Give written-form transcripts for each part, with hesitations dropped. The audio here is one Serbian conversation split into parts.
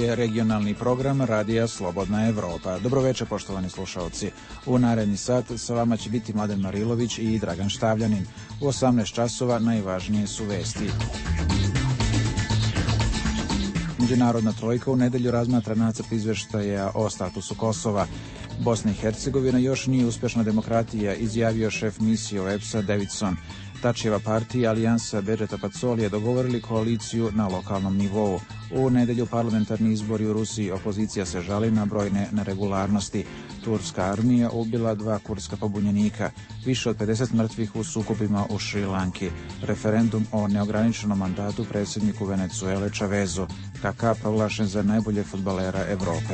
je regionalni program Radija Slobodna Evropa. Dobroveče, poštovani slušalci. U naredni sat sa vama će biti Mladen Marilović i Dragan Štavljanin. U 18 časova najvažnije su vesti. Međunarodna trojka u nedelju razmatra nacrt izveštaja o statusu Kosova. Bosna i Hercegovina još nije uspešna demokratija, izjavio šef misije OEBS-a Davidson. Tačijeva partija Alijansa Bedžeta Pacolija dogovorili koaliciju na lokalnom nivou. U nedelju parlamentarni izbori u Rusiji, opozicija se žali na brojne neregularnosti. Turska armija ubila 2 kurdska pobunjenika, više od 50 mrtvih u sukobima u Šrilanki. Referendum o neograničenom mandatu predsjedniku Venecuele Čavezu. Kaká proglašen za najboljeg fudbalera Evrope.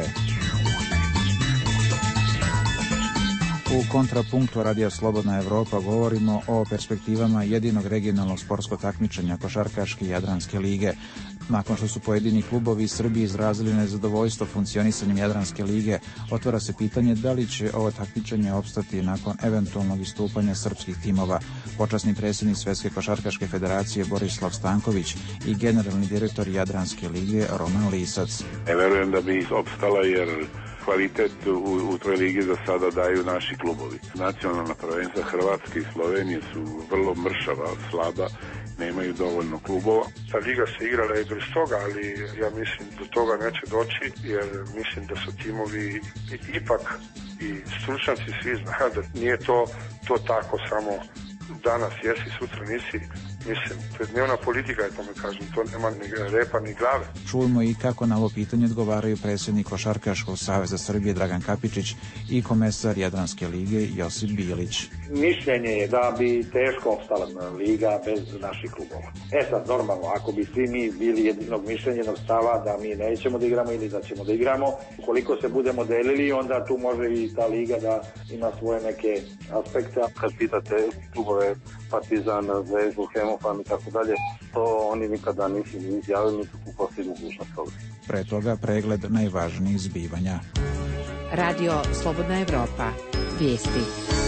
U kontrapunktu Radija Slobodna Evropa govorimo o perspektivama jedinog regionalnog sportskog takmičenja Košarkaške Jadranske lige. Nakon što su pojedini klubovi iz Srbije izrazili nezadovoljstvo funkcionisanjem Jadranske lige, otvara se pitanje da li će ovo takmičenje opstati nakon eventualnog istupanja srpskih timova. Počasni predsjednik Svetske košarkaške federacije Borislav Stanković i generalni direktor Jadranske lige Roman Lisac. Verujem da bi opstala jer kvalitet u toj ligi za sada daju naši klubovi. Nacionalna prvenstva Hrvatske i Slovenije su vrlo mršava, slaba, nemaju dovoljno klubova. Ta liga se igrala i bez toga, ali ja mislim da toga neće doći, jer mislim da su timovi ipak i stručnjaci svi znaju da nije to tako samo danas jesi, sutra nisi. Mislim, to je dnevna politika, je tome kažem, to nema ni repa ni glave. Čujemo i kako na ovo pitanje odgovaraju predsjednik Košarkaškog saveza Srbije Dragan Kapičić i komesar Jadranske lige Josip Bilić. Mišljenje je da bi teško opstala liga bez naših klubova. Sad, normalno, ako bi svi mi bili jednog mišljenja, jednog stava da mi nećemo da igramo ili da ćemo da igramo, ukoliko se budemo delili, onda tu može i ta liga da ima svoje neke aspekte. Kad pitate klubove Partizan, Zvezdu, Hemofan i tako dalje, to oni nikada nisu izjavili, nisu postigli mogućnost toga. Pre toga pregled najvažnijih zbivanja. Radio Slobodna Evropa. Vijesti.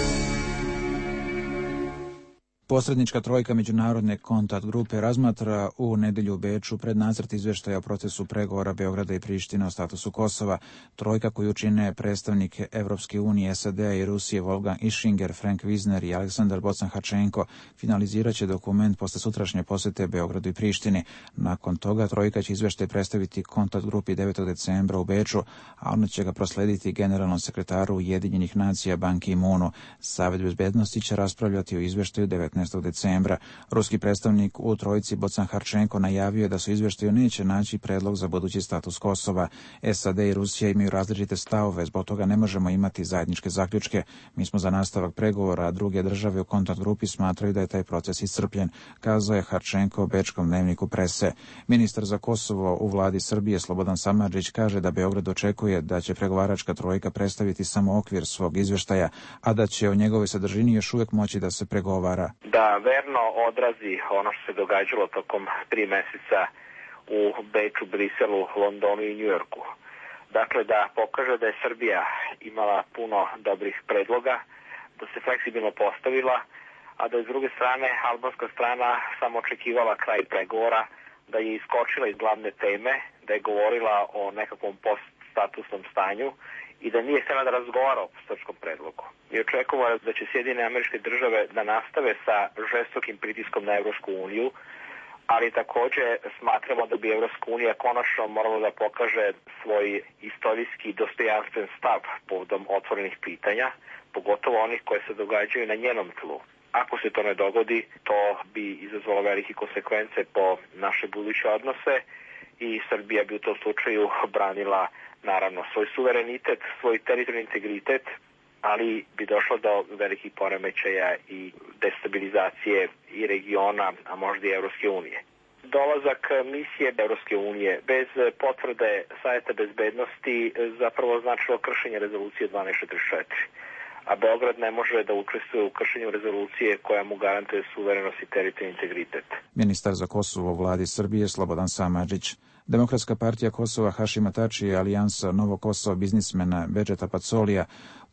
Posrednička trojka međunarodne kontakt grupe razmatra u nedelju u Beču pred nacrt izveštaja o procesu pregovora Beograda i Prištine o statusu Kosova. Trojka koju čine predstavnike Evropske unije, SAD-a i Rusije Wolfgang Ischinger, Frank Wisner i Aleksandar Bocan-Hačenko finalizirat će dokument posle sutrašnje posete Beogradu i Prištini. Nakon toga trojka će izveštaj predstaviti kontakt grupi 9. decembra u Beču, a onda će ga proslediti generalnom sekretaru Ujedinjenih nacija Ban Ki-moonu. Savet bezbednosti će raspravljati o izveštaju 19. decembra. Ruski predstavnik u trojici Bocan-Hačenko najavio je da su izveštaju neće naći predlog za budući status Kosova. SAD i Rusija imaju različite stavove, zbog toga ne možemo imati zajedničke zaključke. Mi smo za nastavak pregovora, a druge države u kontakt grupi smatraju da je taj proces iscrpljen, kazao je Hačenko u bečkom dnevniku Prese. Ministar za Kosovo u vladi Srbije Slobodan Samardžić kaže da Beograd očekuje da će pregovaračka trojka predstaviti samo okvir svog izveštaja, a da će o njegovoj sadržini još uvijek moći da se pregovara. Da verno odrazi ono što se događalo tokom 3 meseca u Beču, Briselu, Londonu i Njujorku. Dakle, da pokaže da je Srbija imala puno dobrih predloga, da se fleksibilno postavila, a da je s druge strane albanska strana samo očekivala kraj pregovora, da je iskočila iz glavne teme, da je govorila o nekakvom poststatusnom stanju i da nije htjela da razgovara o postočkom predlogu. I očekujemo da će Sjedinjene Američke Države da nastave sa žestokim pritiskom na Evropsku uniju, ali također smatramo da bi Evropska unija konačno morala da pokaže svoj istorijski dostojanstven stav povodom otvorenih pitanja, pogotovo onih koje se događaju na njenom tlu. Ako se to ne dogodi, to bi izazvalo velike konsekvence po naše buduće odnose i Srbija bi u tom slučaju branila naravno svoj suverenitet, svoj teritorijalni integritet, ali bi došlo do velikih poremećaja i destabilizacije i regiona, a možda i Evropske unije. Dolazak misije Evropske unije bez potvrde Saveta bezbednosti zapravo značilo kršenje rezolucije 1244, a Beograd ne može da učestvuje u kršenju rezolucije koja mu garantuje suverenost i teritorijalni integritet. Ministar za Kosovo u vladi Srbije Slobodan Samardžić. Demokratska partija Kosova Hašima Tačija i Alijansa Novo Kosovo biznismena Bedžeta Pacolija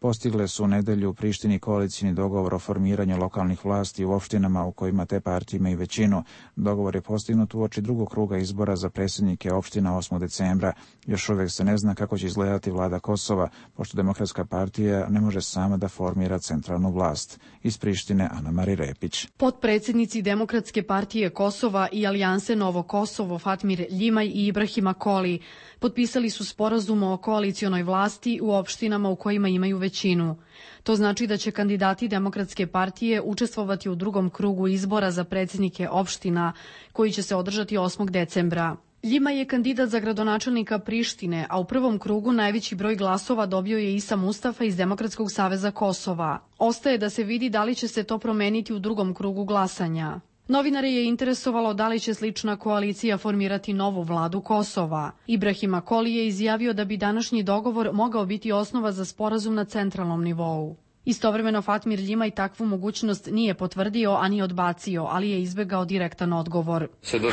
postigle su u nedelju u Prištini koalicijni dogovor o formiranju lokalnih vlasti u opštinama u kojima te partije imaju većinu. Dogovor je postignut uoči drugog kruga izbora za predsjednike opština 8. decembra. Još uvijek se ne zna kako će izgledati vlada Kosova, pošto Demokratska partija ne može sama da formira centralnu vlast. Iz Prištine Ana-Mari Repić. Potpredsjednici Demokratske partije Kosova i Alijanse Novo Kosovo Fatmir Ljimaj i Ibrahima Koli potpisali su sporazum o koalicionoj vlasti u opštinama u kojima imaju većinu. To znači da će kandidati Demokratske partije učestvovati u drugom krugu izbora za predsjednike opština koji će se održati 8. decembra. Ljima je kandidat za gradonačelnika Prištine, a u prvom krugu najveći broj glasova dobio je Isa Mustafa iz Demokratskog saveza Kosova. Ostaje da se vidi da li će se to promeniti u drugom krugu glasanja. Novinare je interesovalo da li će slična koalicija formirati novu vladu Kosova. Ibrahima Koli je izjavio da bi današnji dogovor mogao biti osnova za sporazum na centralnom nivou. Istovremeno Fatmir Ljimaj takvu mogućnost nije potvrdio, a ni odbacio, ali je izbegao direktan odgovor.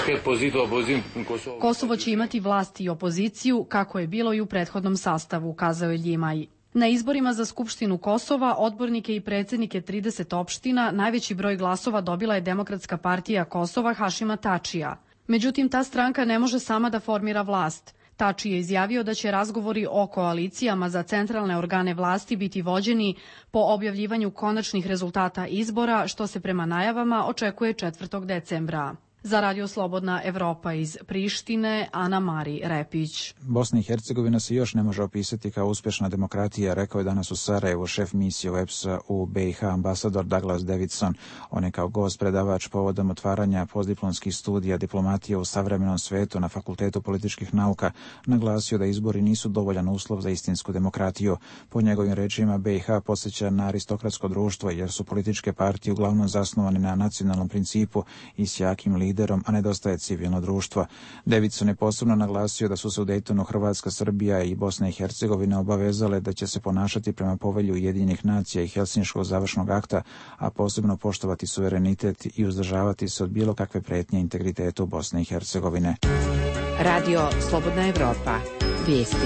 Kosovo će imati vlast i opoziciju, kako je bilo i u prethodnom sastavu, kazao je Ljimaj. Na izborima za Skupštinu Kosova, odbornike i predsjednike 30 opština, najveći broj glasova dobila je Demokratska partija Kosova Hašima Tačija. Međutim, ta stranka ne može sama da formira vlast. Tači je izjavio da će razgovori o koalicijama za centralne organe vlasti biti vođeni po objavljivanju konačnih rezultata izbora, što se prema najavama očekuje 4. decembra. Za Radio Slobodna Evropa iz Prištine, Ana-Mari Repić. Bosna i Hercegovina se još ne može opisati kao uspješna demokratija, rekao je danas u Sarajevu šef misije OEBS-a u BiH ambasador Douglas Davidson. On je kao gost predavač povodom otvaranja postdiplomskih studija diplomatije u savremenom svetu na Fakultetu političkih nauka naglasio da izbori nisu dovoljan uslov za istinsku demokratiju. Po njegovim rečima BiH podsjeća na aristokratsko društvo jer su političke partije uglavnom zasnovane na nacionalnom principu i s jakim liderom, a nedostaje civilno društvo. Davidson je posebno naglasio da su se u Dejtonu Hrvatska, Srbija i Bosna i Hercegovina obavezale da će se ponašati prema povelju Ujedinjenih nacija i Helsinškog završnog akta, a posebno poštovati suverenitet i uzdržavati se od bilo kakve pretnje integritetu Bosne i Hercegovine. Radio Slobodna Evropa. Vijesti.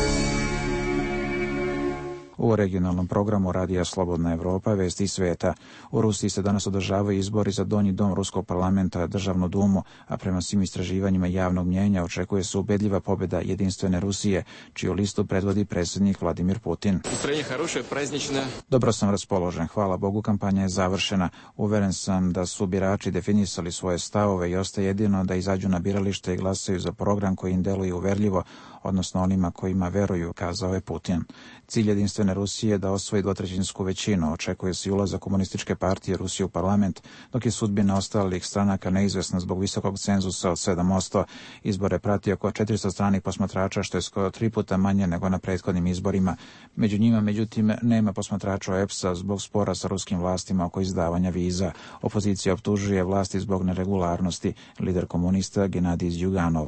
U regionalnom programu Radija Slobodna Evropa vesti svijeta. U Rusiji se danas održavaju izbori za donji dom Ruskog parlamenta, državnu dumu, a prema svim istraživanjima javnog mnijenja očekuje se ubedljiva pobjeda jedinstvene Rusije, čiju listu predvodi predsjednik Vladimir Putin. Dobro sam raspoložen, hvala Bogu, kampanja je završena. Uveren sam da su birači definisali svoje stavove i ostaje jedino da izađu na biralište i glasaju za program koji im deluje uverljivo, odnosno onima kojima veruju, kazao je Putin. Cilj jedinstvene Rusije je da osvoji dvotrećinsku većinu. Očekuje se i ulazak komunističke partije Rusije u parlament, dok je sudbina ostalih stranaka neizvesna zbog visokog cenzusa od 7%. Izbore prati oko 400 stranih posmatrača, što je skoro 3 puta manje nego na prethodnim izborima. Među njima, međutim, nema posmatrača OEBS-a zbog spora sa ruskim vlastima oko izdavanja viza. Opozicija optužuje vlasti zbog neregularnosti. Lider komunista Genadij Zjuganov.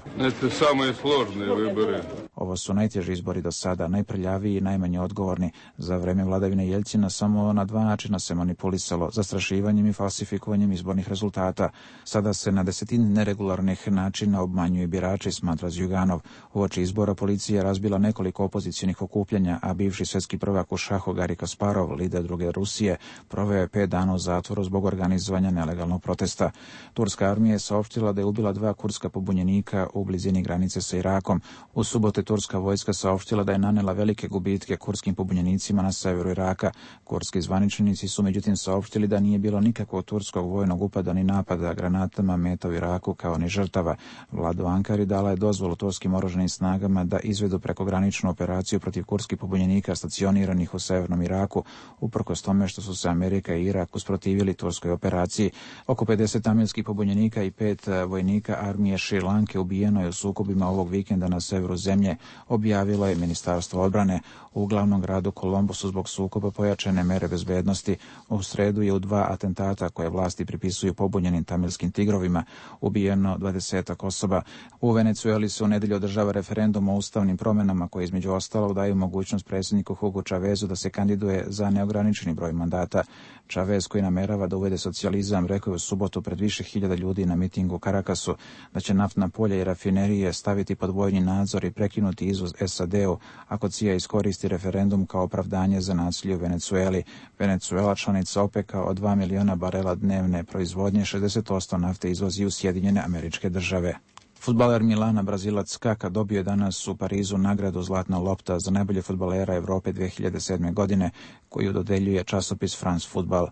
Ovo su najteži izbori do sada, najprljaviji i najmanje odgovorni. Za vreme vladavine Jeljcina samo na 2 načina se manipulisalo, zastrašivanjem i falsifikovanjem izbornih rezultata. Sada se na desetine neregularnih načina obmanjuje birači, smatra Zjuganov. Uoči izbora policija razbila nekoliko opozicionih okupljanja, a bivši svjetski prvak u šahu Garri Kasparov, lider druge Rusije, proveo je 5 dana u zatvoru zbog organizovanja nelegalnog protesta. Turska armija je saopštila da je ubila 2 kurdska pobunjenika u blizini granice sa Irakom. U subote turska vojska saopštila da je nanela velike gubitke kurdskim pobunjenicima na severu Iraka. Kurdski zvaničnici su međutim saopštili da nije bilo nikakvog turskog vojnog upada ni napada granatama meta u Iraku kao ni žrtava. Vlada u Ankari dala je dozvolu turskim oružanim snagama da izvedu prekograničnu operaciju protiv kurdskih pobunjenika stacioniranih u severnom Iraku, uprkos tome što su se Amerika i Irak usprotivili turskoj operaciji. Oko 50 tamilskih pobunjenika i 5 vojnika armije Šri Lanke ubijeno je u sukobima ovog vikenda na severu zemlje, objavilo je Ministarstvo odbrane. U glavnom gradu Kolombosu zbog sukoba pojačane mere bezbednosti. U sredu je u 2 atentata koje vlasti pripisuju pobunjenim tamilskim tigrovima ubijeno 20 osoba. U Venecueli se u nedelju održava referendum o ustavnim promjenama koje između ostalog daju mogućnost predsjedniku Hugo Chavezu da se kandiduje za neograničeni broj mandata. Chavez, koji namerava da uvede socijalizam, rekao je u subotu pred više hiljada ljudi na mitingu u Carakasu da će naftna polja i rafinerije staviti pod vojni nadzor i prekinuti skinuti izvoz SAD-u ako CIA iskoristi referendum kao opravdanje za nasilje u Venecueli. Venecuela, članica OPEC-a, od 2 miliona barela dnevne proizvodnje, 60% nafte izvozi u Sjedinjene Američke Države. Fudbaler Milana, Brazilac Kaka, dobio je danas u Parizu nagradu Zlatna lopta za najbolje fudbalera Evrope 2007. godine, koju dodeljuje časopis France Football.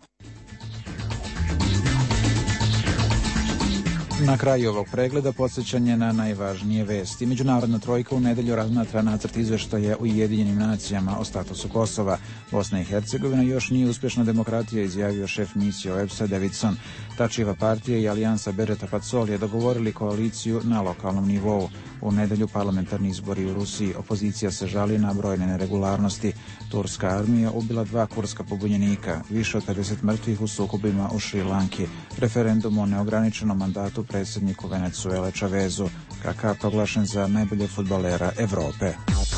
Na kraju ovog pregleda podsjećanje na najvažnije vesti. Međunarodna trojka u nedelju razmatra nacrt izveštaja u Ujedinjenim nacijama o statusu Kosova. Bosna i Hercegovina još nije uspješna demokratija, izjavio šef misije OEBS-a Davidson. Tačijeva partija i alijansa Bereta Pacoli je dogovorili koaliciju na lokalnom nivou. U nedelju parlamentarni izbori u Rusiji. Opozicija se žali na brojne neregularnosti. Turska armija ubila 2 kurska pobunjenika, više od 50 mrtvih u sukobima u Šri Lanki. Referendum o neograničenom mandatu predsjedniku Venecuele Chavezu, Kaka proglašen za najbolje fudbalera Evrope.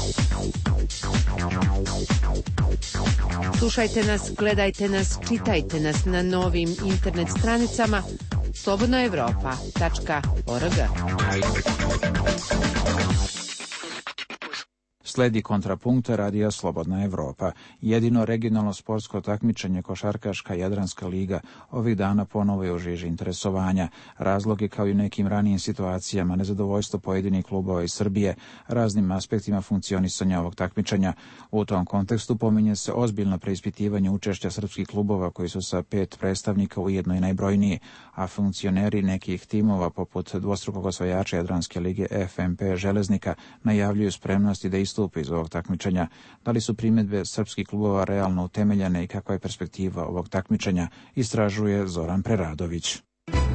Slušajte nas, gledajte nas, čitajte nas na novim internet stranicama slobodnaevropa.org. Sledi Kontrapunkt radija Slobodna Evropa. Jedino regionalno sportsko takmičenje košarkaška Jadranska liga ovih dana ponovo je u žiži interesovanja. Razlog je, kao i u nekim ranijim situacijama, nezadovoljstvo pojedinih klubova iz Srbije raznim aspektima funkcionisanja ovog takmičenja. U tom kontekstu pominje se ozbiljno preispitivanje učešća srpskih klubova koji su sa 5 predstavnika ujedno i najbrojniji, a funkcioneri nekih timova poput dvostrukog osvajača Jadranske lige FMP Železnika najavljuju spremnosti da istupe iz ovog takmičenja. Da li su primjedbe srpskih klubova realno utemeljene i kakva je perspektiva ovog takmičenja, istražuje Zoran Preradović.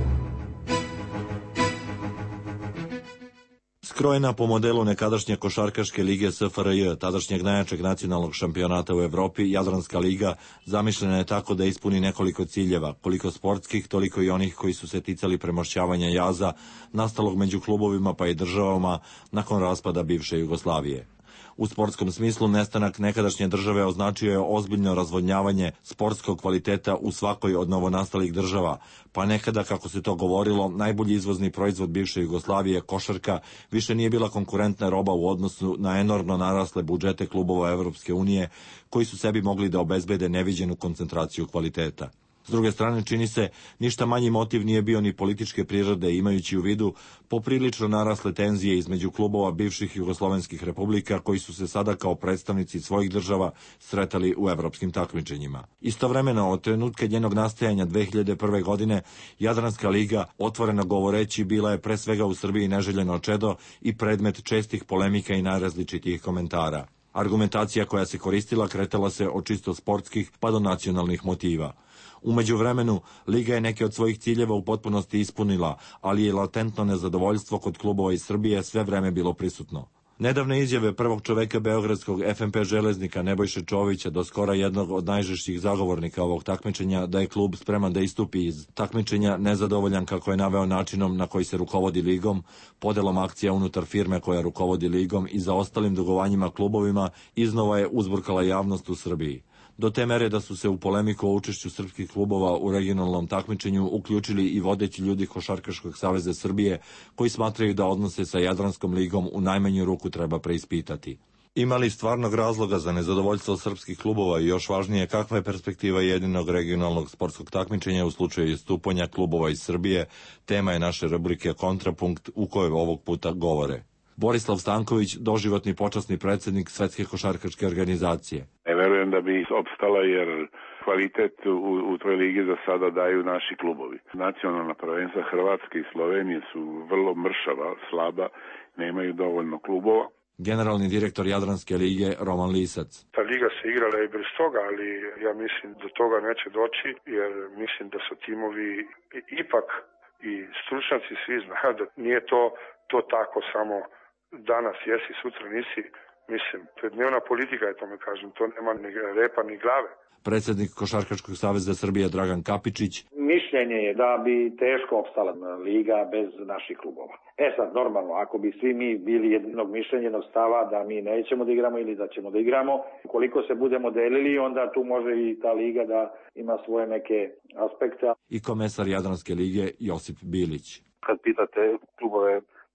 Skrojena po modelu nekadašnje košarkaške lige SFRJ, tadašnjeg najjačeg nacionalnog šampionata u Evropi, Jadranska liga zamišljena je tako da ispuni nekoliko ciljeva, koliko sportskih, toliko i onih koji su se ticali premošćavanja jaza nastalog među klubovima pa i državama nakon raspada bivše Jugoslavije. U sportskom smislu nestanak nekadašnje države označio je ozbiljno razvodnjavanje sportskog kvaliteta u svakoj od novonastalih država, pa nekada, kako se to govorilo, najbolji izvozni proizvod bivše Jugoslavije, košarka, više nije bila konkurentna roba u odnosu na enormno narasle budžete klubova Evropske unije, koji su sebi mogli da obezbede neviđenu koncentraciju kvaliteta. S druge strane, čini se, ništa manji motiv nije bio ni političke prirode, imajući u vidu poprilično narasle tenzije između klubova bivših jugoslovenskih republika koji su se sada kao predstavnici svojih država sretali u evropskim takmičenjima. Istovremeno, od trenutka njenog nastajanja 2001. godine, Jadranska liga, otvoreno govoreći, bila je pre svega u Srbiji neželjeno čedo i predmet čestih polemika i najrazličitijih komentara. Argumentacija koja se koristila kretala se od čisto sportskih pa do nacionalnih motiva. U međuvremenu, liga je neke od svojih ciljeva u potpunosti ispunila, ali je latentno nezadovoljstvo kod klubova iz Srbije sve vreme bilo prisutno. Nedavne izjave prvog čoveka beogradskog FMP Železnika Nebojše Čovića, do skora jednog od najžešćih zagovornika ovog takmičenja, da je klub spreman da istupi iz takmičenja, nezadovoljan kako je naveo načinom na koji se rukovodi ligom, podelom akcija unutar firme koja rukovodi ligom i za ostalim dugovanjima klubovima, iznova je uzburkala javnost u Srbiji. Do te mere da su se u polemiku o učešću srpskih klubova u regionalnom takmičenju uključili i vodeći ljudi Košarkaškog saveza Srbije, koji smatraju da odnose sa Jadranskom ligom u najmanju ruku treba preispitati. Ima li stvarnog razloga za nezadovoljstvo srpskih klubova i još važnije, kakva je perspektiva jedinog regionalnog sportskog takmičenja u slučaju istupanja klubova iz Srbije, tema je naše rubrike Kontrapunkt u kojoj ovog puta govore Borislav Stanković, doživotni počasni predsjednik Svetske košarkaške organizacije. Ne verujem da bi opstala jer kvalitet u toj ligi za sada daju naši klubovi. Nacionalna prvenstva Hrvatske i Slovenije su vrlo mršava, slaba, nemaju dovoljno klubova. Generalni direktor Jadranske lige Roman Lisac. Ta liga se igrala i bez toga, ali ja mislim da toga neće doći, jer mislim da su timovi ipak i stručnjaci svi znaju da nije to tako samo danas jesi, sutra nisi. Mislim, to je dnevna politika, je tome kažem, to nema ni repa ni glave. Predsjednik Košarkaškog saveza Srbije Dragan Kapičić. Mišljenje je da bi teško opstala liga bez naših klubova. Sad, normalno, ako bi svi mi bili jednog mišljenjenog stava da mi nećemo da igramo ili da ćemo da igramo, koliko se budemo delili, onda tu može i ta liga da ima svoje neke aspekte. I komesar Jadranske lige Josip Bilić. Kad pitate klubove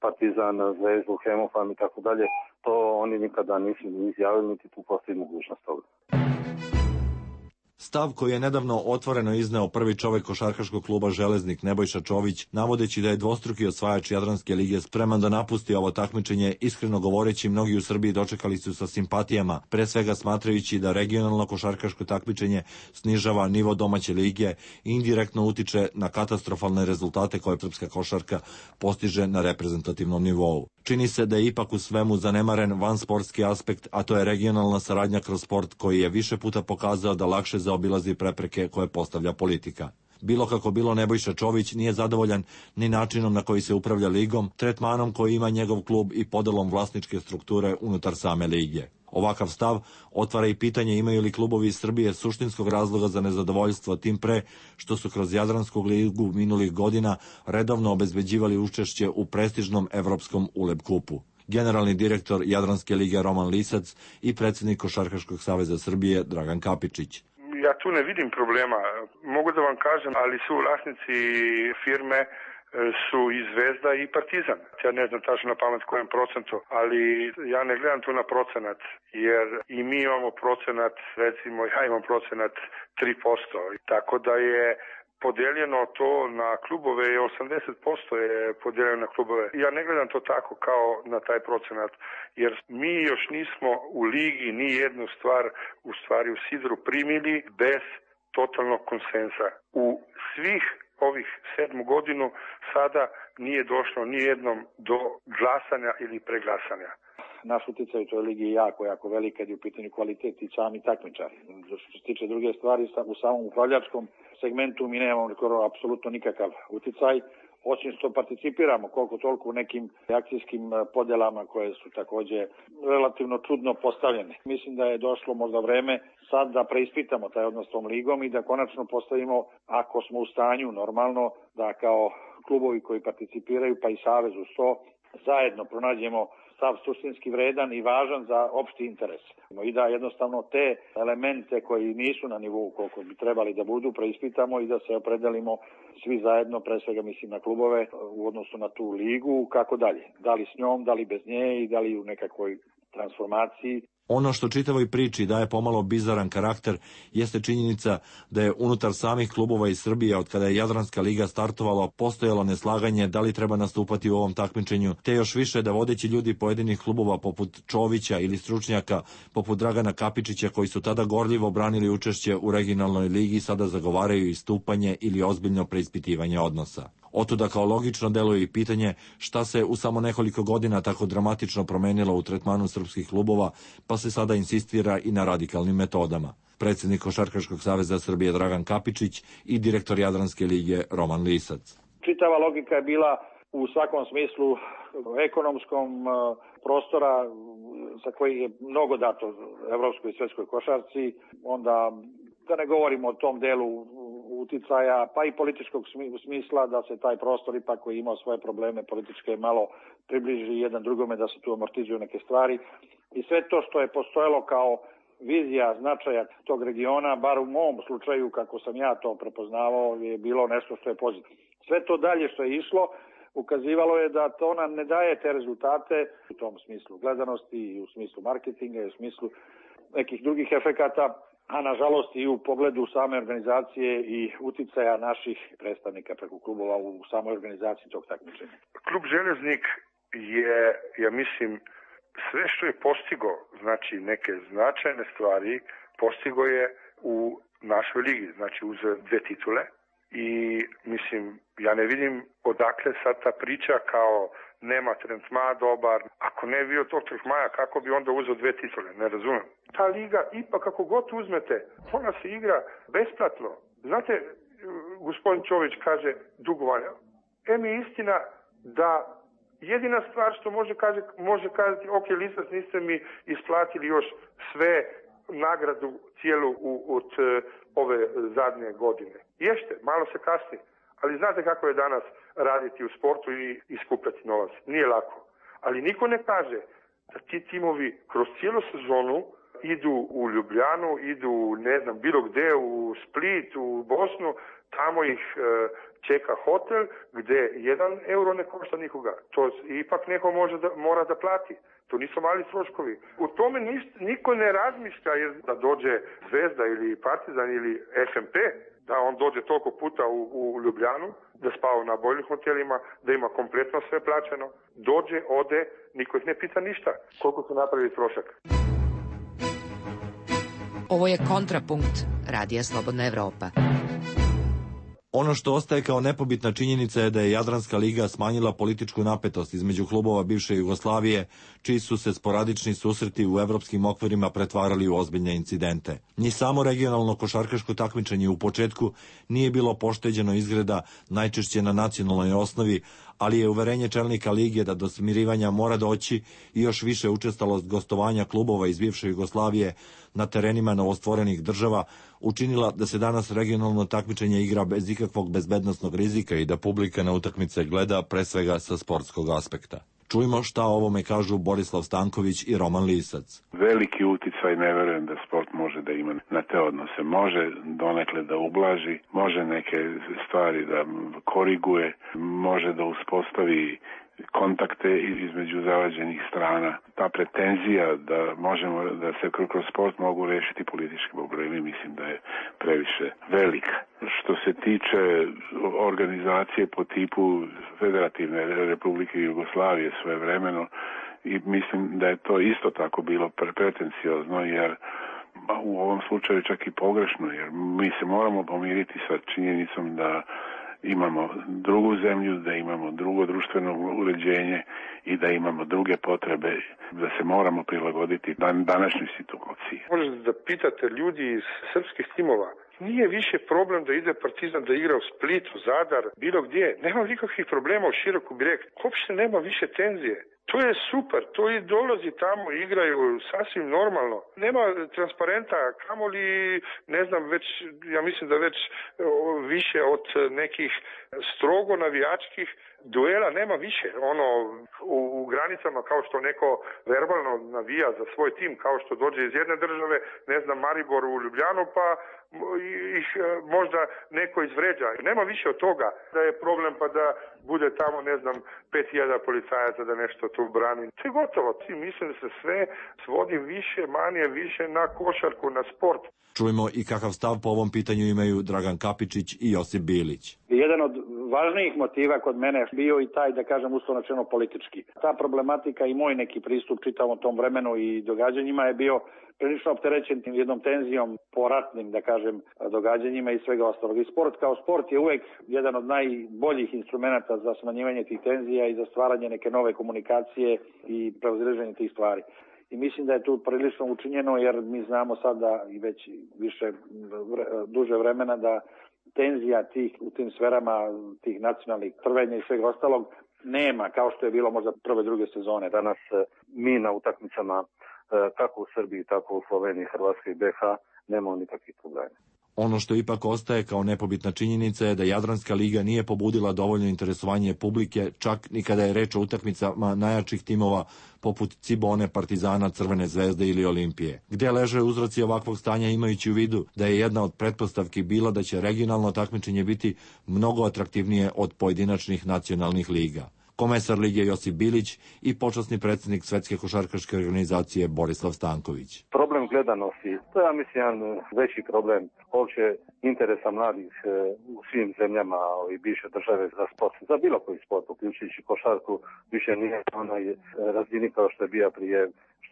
Partizan, Zvezdu, Hemofan i tako dalje, to oni nikada nisu ni izjavili, niti tu postoji mogućnost toga. Stav koji je nedavno otvoreno izneo prvi čovek košarkaškog kluba Železnik Nebojša Čović, navodeći da je dvostruki osvajač Jadranske lige spreman da napusti ovo takmičenje, iskreno govoreći mnogi u Srbiji dočekali su sa simpatijama, pre svega smatrajući da regionalno košarkaško takmičenje snižava nivo domaće lige i indirektno utiče na katastrofalne rezultate koje srpska košarka postiže na reprezentativnom nivou. Čini se da je ipak u svemu zanemaren vansportski aspekt, a to je regionalna saradnja kroz sport koji je više puta pokazao da lakše zaobilazi prepreke koje postavlja politika. Bilo kako bilo, Nebojša Čović nije zadovoljan ni načinom na koji se upravlja ligom, tretmanom koji ima njegov klub i podelom vlasničke strukture unutar same lige. Ovakav stav otvara i pitanje imaju li klubovi iz Srbije suštinskog razloga za nezadovoljstvo, tim pre što su kroz Jadransku ligu minulih godina redovno obezbeđivali učešće u prestižnom evropskom ULEB kupu. Generalni direktor Jadranske lige Roman Lisac i predsjednik Košarkaškog saveza Srbije Dragan Kapičić. Ja tu ne vidim problema. Mogu da vam kažem, ali su vlasnici firme su i Zvezda i Partizan. Ja ne znam tačno na pamet kojem procentu, ali ja ne gledam tu na procenat, jer i mi imamo procenat, recimo ja imam procenat 3%, tako da je podeljeno to na klubove, 80% je podeljeno na klubove. Ja ne gledam to tako kao na taj procenat, jer mi još nismo u ligi ni jednu stvar, u stvari u sidru primili bez totalnog konsensa. U svih ovih 7 godinu sada nije došlo ni jednom do glasanja ili preglasanja. Naš utjecaj u toj ligi je jako velik kad je u pitanju kvalitet i sami takmičari. Što se tiče druge stvari, u samom upravljačkom segmentu mi nemamo apsolutno nikakav utjecaj, osim što participiramo koliko toliko u nekim akcijskim podelama koje su takođe relativno čudno postavljene. Mislim da je došlo možda vreme sad da preispitamo taj odnos s tom ligom i da konačno postavimo, ako smo u stanju normalno, da kao klubovi koji participiraju, pa i savez uz to, zajedno pronađemo stav suštinski vredan i važan za opšti interes. I da jednostavno te elemente koji nisu na nivou koliko bi trebali da budu, preispitamo i da se opredelimo svi zajedno, pre svega mislim na klubove, u odnosu na tu ligu, kako dalje. Da li s njom, da li bez nje i da li u nekakvoj transformaciji. Ono što čitavoj priči daje pomalo bizaran karakter jeste činjenica da je unutar samih klubova iz Srbije, od kada je Jadranska liga startovala, postojalo neslaganje da li treba nastupati u ovom takmičenju, te još više da vodeći ljudi pojedinih klubova poput Čovića ili stručnjaka poput Dragana Kapičića, koji su tada gorljivo branili učešće u regionalnoj ligi, sada zagovaraju istupanje ili ozbiljno preispitivanje odnosa. Otuda kao logično deluje i pitanje šta se u samo nekoliko godina tako dramatično promenilo u tretmanu srpskih klubova, pa se sada insistira i na radikalnim metodama. Predsjednik Košarkaškog saveza Srbije Dragan Kapičić i direktor Jadranske lige Roman Lisac. Čitava logika je bila u svakom smislu ekonomskom prostora za koji je mnogo dato evropskoj i svetskoj košarci, onda da ne govorimo o tom delu uticaja, pa i političkog smisla da se taj prostor ipak koji imao svoje probleme političke malo približi jedan drugome, da se tu amortizuju neke stvari. I sve to što je postojalo kao vizija značaja tog regiona, bar u mom slučaju, kako sam ja to prepoznavao, je bilo nešto što je pozitivno. Sve to dalje što je išlo, ukazivalo je da to nam ne daje te rezultate u tom smislu gledanosti i u smislu marketinga i u smislu nekih drugih efekata, a nažalost i u pogledu same organizacije i uticaja naših predstavnika preko klubova u samoj organizaciji tog takmičenja. Klub Železnik je, ja mislim, sve što je postigo, znači neke značajne stvari, postigo je u našoj ligi, znači uz 2 titule. I mislim, ja ne vidim odakle sad ta priča kao nema tretma dobar. Ako ne bio tog tretmaja, kako bi onda uzeo 2 titule? Ne razumem. Ta liga, ipak kako god uzmete, ona se igra besplatno. Znate, gospodin Čović kaže dugovanja. Mi je istina da jedina stvar što može kazati, ok, Lisac, niste mi isplatili još sve nagradu cijelu od ove zadnje godine. Ješte, malo se kasni, ali znate kako je danas raditi u sportu i iskupljati novac. Nije lako. Ali niko ne kaže da ti timovi kroz cijelu sezonu idu u Ljubljanu, idu ne znam bilo gde, u Split, u Bosnu, tamo ih čeka hotel gde 1 euro ne košta nikoga. To ipak neko mora da plati. To nisu mali troškovi. U tome niko ne razmišlja jer da dođe Zvezda ili Partizan ili FNP, da on dođe toliko puta u Ljubljanu, da spava na boljim hotelima, da ima kompletno sve plaćeno. Dođe, ode, niko ih ne pita ništa. Koliko su napravili trošak. Ovo je Kontrapunkt, Radija Slobodna Evropa. Ono što ostaje kao nepobitna činjenica je da je Jadranska liga smanjila političku napetost između klubova bivše Jugoslavije, čiji su se sporadični susreti u evropskim okvirima pretvarali u ozbiljne incidente. Ni samo regionalno košarkaško takmičenje u početku nije bilo pošteđeno izgreda najčešće na nacionalnoj osnovi, ali je uverenje čelnika lige da do smirivanja mora doći i još više učestalost gostovanja klubova iz bivše Jugoslavije na terenima novostvorenih država učinila da se danas regionalno takmičenje igra bez ikakvog bezbednosnog rizika i da publika na utakmice gleda pre svega sa sportskog aspekta. Čujmo šta o ovome kažu Borislav Stanković i Roman Lisac. Veliki uticaj, ne verujem da sport može da ima na te odnose. Može donekle da ublaži, može neke stvari da koriguje, može da uspostavi kontakte između zavađenih strana. Ta pretenzija da možemo da se kroz sport mogu rešiti politički problemi, mislim da je previše velika. Što se tiče organizacije po tipu Federativne Republike Jugoslavije svojevremeno, i mislim da je to isto tako bilo pretenciozno, jer u ovom slučaju čak i pogrešno, jer mi se moramo pomiriti sa činjenicom da imamo drugu zemlju, da imamo drugo društveno uređenje i da imamo druge potrebe, da se moramo prilagoditi današnjoj situaciji. Možete da pitate ljudi iz srpskih timova, nije više problem da ide Partizan da igra u Splitu, Zadar, bilo gdje. Nema nikakvih problema u Široku Brijeg. Uopšte nema više tenzije. To je super, to i dolazi tamo, igraju sasvim normalno. Nema transparenta, kamoli, ne znam, već, ja mislim da već više od nekih strogo navijačkih duela nema više. Ono, u granicama kao što neko verbalno navija za svoj tim, kao što dođe iz jedne države, ne znam, Maribor u Ljubljanu, pa ih možda neko izvređa. Nema više od toga da je problem pa da bude tamo, ne znam, 5.000 policajaca da nešto tu brani. To je gotovo. Mislim da se sve svodi više, manje više na košarku, na sport. Čujemo i kakav stav po ovom pitanju imaju Dragan Kapičić i Josip Bilić. Jedan od važnijih motiva kod mene bio i taj, da kažem, uslovno rečeno politički. Ta problematika i moj neki pristup čitavom tom vremenu i događanjima je bio prilično opterećen jednom tenzijom po ratnim, da kažem, događanjima i svega ostalog. I sport kao sport je uvek jedan od najboljih instrumenta za smanjivanje tih tenzija i za stvaranje neke nove komunikacije i prevazilaženje tih stvari. I mislim da je tu prilično učinjeno, jer mi znamo sada i već više duže vremena da tenzija u tim sferama, tih nacionalnih prvenja i svega ostalog, nema, kao što je bilo možda prve, druge sezone. Danas mi na utakmicama, kako u Srbiji, tako u Sloveniji, Hrvatskoj i BiH, nemamo nikakvih problema. Ono što ipak ostaje kao nepobitna činjenica je da Jadranska liga nije pobudila dovoljno interesovanje publike, čak ni kada je reč o utakmicama najjačih timova poput Cibone, Partizana, Crvene zvezde ili Olimpije. Gde leže uzroci ovakvog stanja, imajući u vidu da je jedna od pretpostavki bila da će regionalno takmičenje biti mnogo atraktivnije od pojedinačnih nacionalnih liga. Komesar lige Josip Bilić i počasni predsjednik Svetske košarkaške organizacije Borislav Stanković. Problem gledanosti, to je, ja mislim, jedan veći problem uopće interesa mladih u svim zemljama i bivše države za sport, za bilo koji sport, uključujući košarku, više nije onaj razini kao što je bio prije,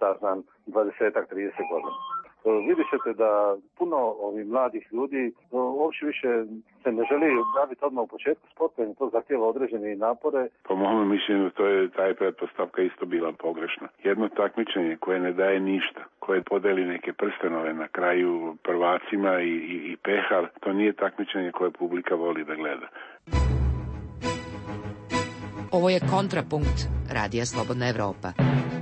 20-30 godina. Vidjet ćete da puno ovih mladih ljudi uopće više se ne želi baviti odmah u početku sporta, jer to zahtjeva određene napore. Po mom mišljenju ta je pretpostavka isto bila pogrešna. Jedno takmičenje koje ne daje ništa, koje podeli neke prstenove na kraju prvacima i pehar, to nije takmičenje koje publika voli da gleda. Ovo je Kontrapunkt, Radija Slobodna Evropa.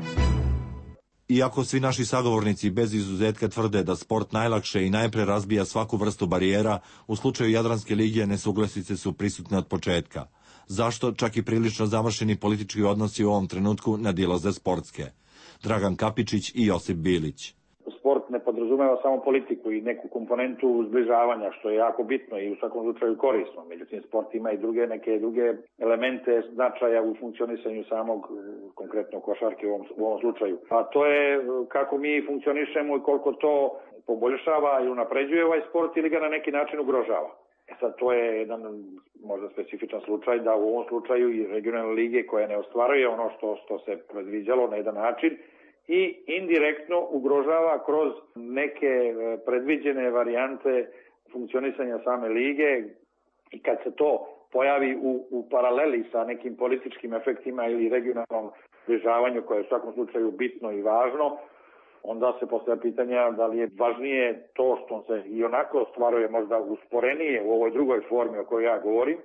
Iako svi naši sagovornici bez izuzetka tvrde da sport najlakše i najpre razbija svaku vrstu barijera, u slučaju Jadranske lige nesuglasice su prisutne od početka. Zašto čak i prilično završeni politički odnosi u ovom trenutku nadilaze sportske? Dragan Kapičić i Josip Bilić. Sport sport ne podrazumeva samo politiku i neku komponentu zbližavanja, što je jako bitno i u svakom slučaju korisno. Međutim, sport ima i neke druge elemente značaja u funkcionisanju samog, konkretno košarke u ovom slučaju. A to je kako mi funkcionišemo i koliko to poboljšava i unapređuje ovaj sport ili ga na neki način ugrožava. Sad, to je jedan možda specifičan slučaj da u ovom slučaju i regionalne lige koja ne ostvaruje ono što se predviđalo na jedan način i indirektno ugrožava kroz neke predviđene varijante funkcionisanja same lige i kad se to pojavi u paraleli sa nekim političkim efektima ili regionalnom zbližavanju koje je u svakom slučaju bitno i važno, onda se postavlja pitanja da li je važnije to što se i onako ostvaruje možda usporenije u ovoj drugoj formi o kojoj ja govorim,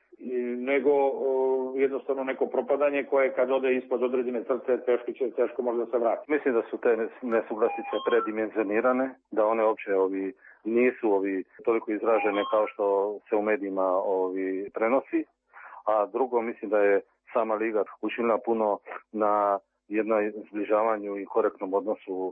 nego jednostavno neko propadanje koje kad ode ispod određene crte teško može da se vrati. Mislim da su te nesuglasice predimenzionirane, da one uopće nisu toliko izražene kao što se u medijima prenosi, a drugo mislim da je sama liga učinila puno na jednom zbližavanju i korektnom odnosu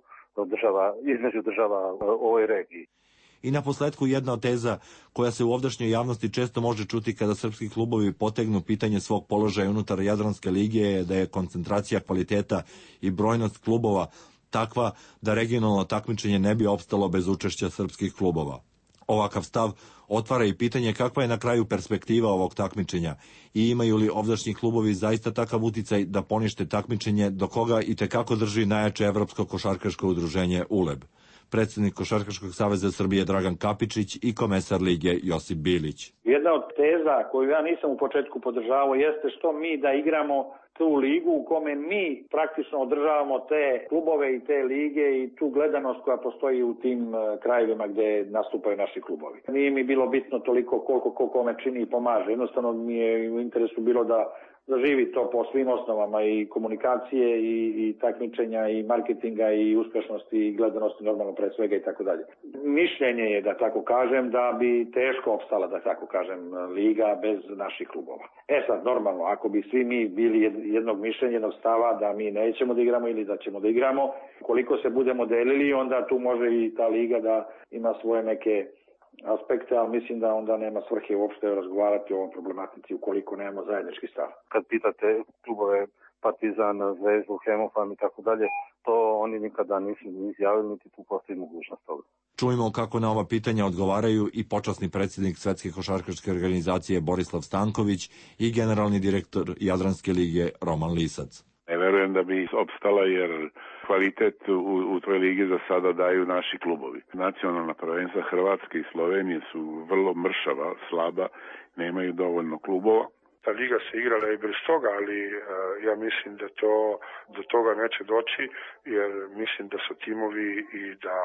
između država u ovoj regiji. I na posledku jedna od teza koja se u ovdašnjoj javnosti često može čuti kada srpski klubovi potegnu pitanje svog položaja unutar Jadranske lige je da je koncentracija kvaliteta i brojnost klubova takva da regionalno takmičenje ne bi opstalo bez učešća srpskih klubova. Ovakav stav otvara i pitanje kakva je na kraju perspektiva ovog takmičenja i imaju li ovdašnji klubovi zaista takav uticaj da ponište takmičenje do koga i tekako drži najjače Evropsko košarkaško udruženje ULEB. Predsjednik Košarkaškog saveza Srbije Dragan Kapičić i komesar lige Josip Bilić. Jedna od teza koju ja nisam u početku podržavao jeste što mi da igramo tu ligu u kome mi praktično održavamo te klubove i te lige i tu gledanost koja postoji u tim krajevima gde nastupaju naši klubovi. Nije mi bilo bitno toliko koliko kome čini i pomaže. Jednostavno mi je u interesu bilo da zaživi to po svim osnovama i komunikacije i takmičenja i marketinga i uspešnosti i gledanosti normalno pre svega i tako dalje. Mišljenje je, da tako kažem, da bi teško opstala, da tako kažem, liga bez naših klubova. Sad, normalno, ako bi svi mi bili jednog mišljenja, jednog stava da mi nećemo da igramo ili da ćemo da igramo, koliko se budemo delili, onda tu može i ta liga da ima svoje neke aspekte, ali mislim da onda nema svrhe uopšte razgovarati o ovom problematici ukoliko nemamo zajednički stav. Kad pitate klubove Partizan, Zvezdu, Hemofarm i tako dalje, to oni nikada nisu izjavili, niti tu postoji mogućnost toga. Čujemo kako na ova pitanja odgovaraju i počasni predsjednik Svetske košarkaške organizacije Borislav Stanković i generalni direktor Jadranske lige Roman Lisac. Ne verujem da bi opstala jer kvalitet u toj ligi za sada daju naši klubovi. Nacionalna prvenstva Hrvatske i Slovenije su vrlo mršava, slaba, nemaju dovoljno klubova. Ta liga se igrala i bez toga, ali ja mislim da to do toga neće doći, jer mislim da su timovi i da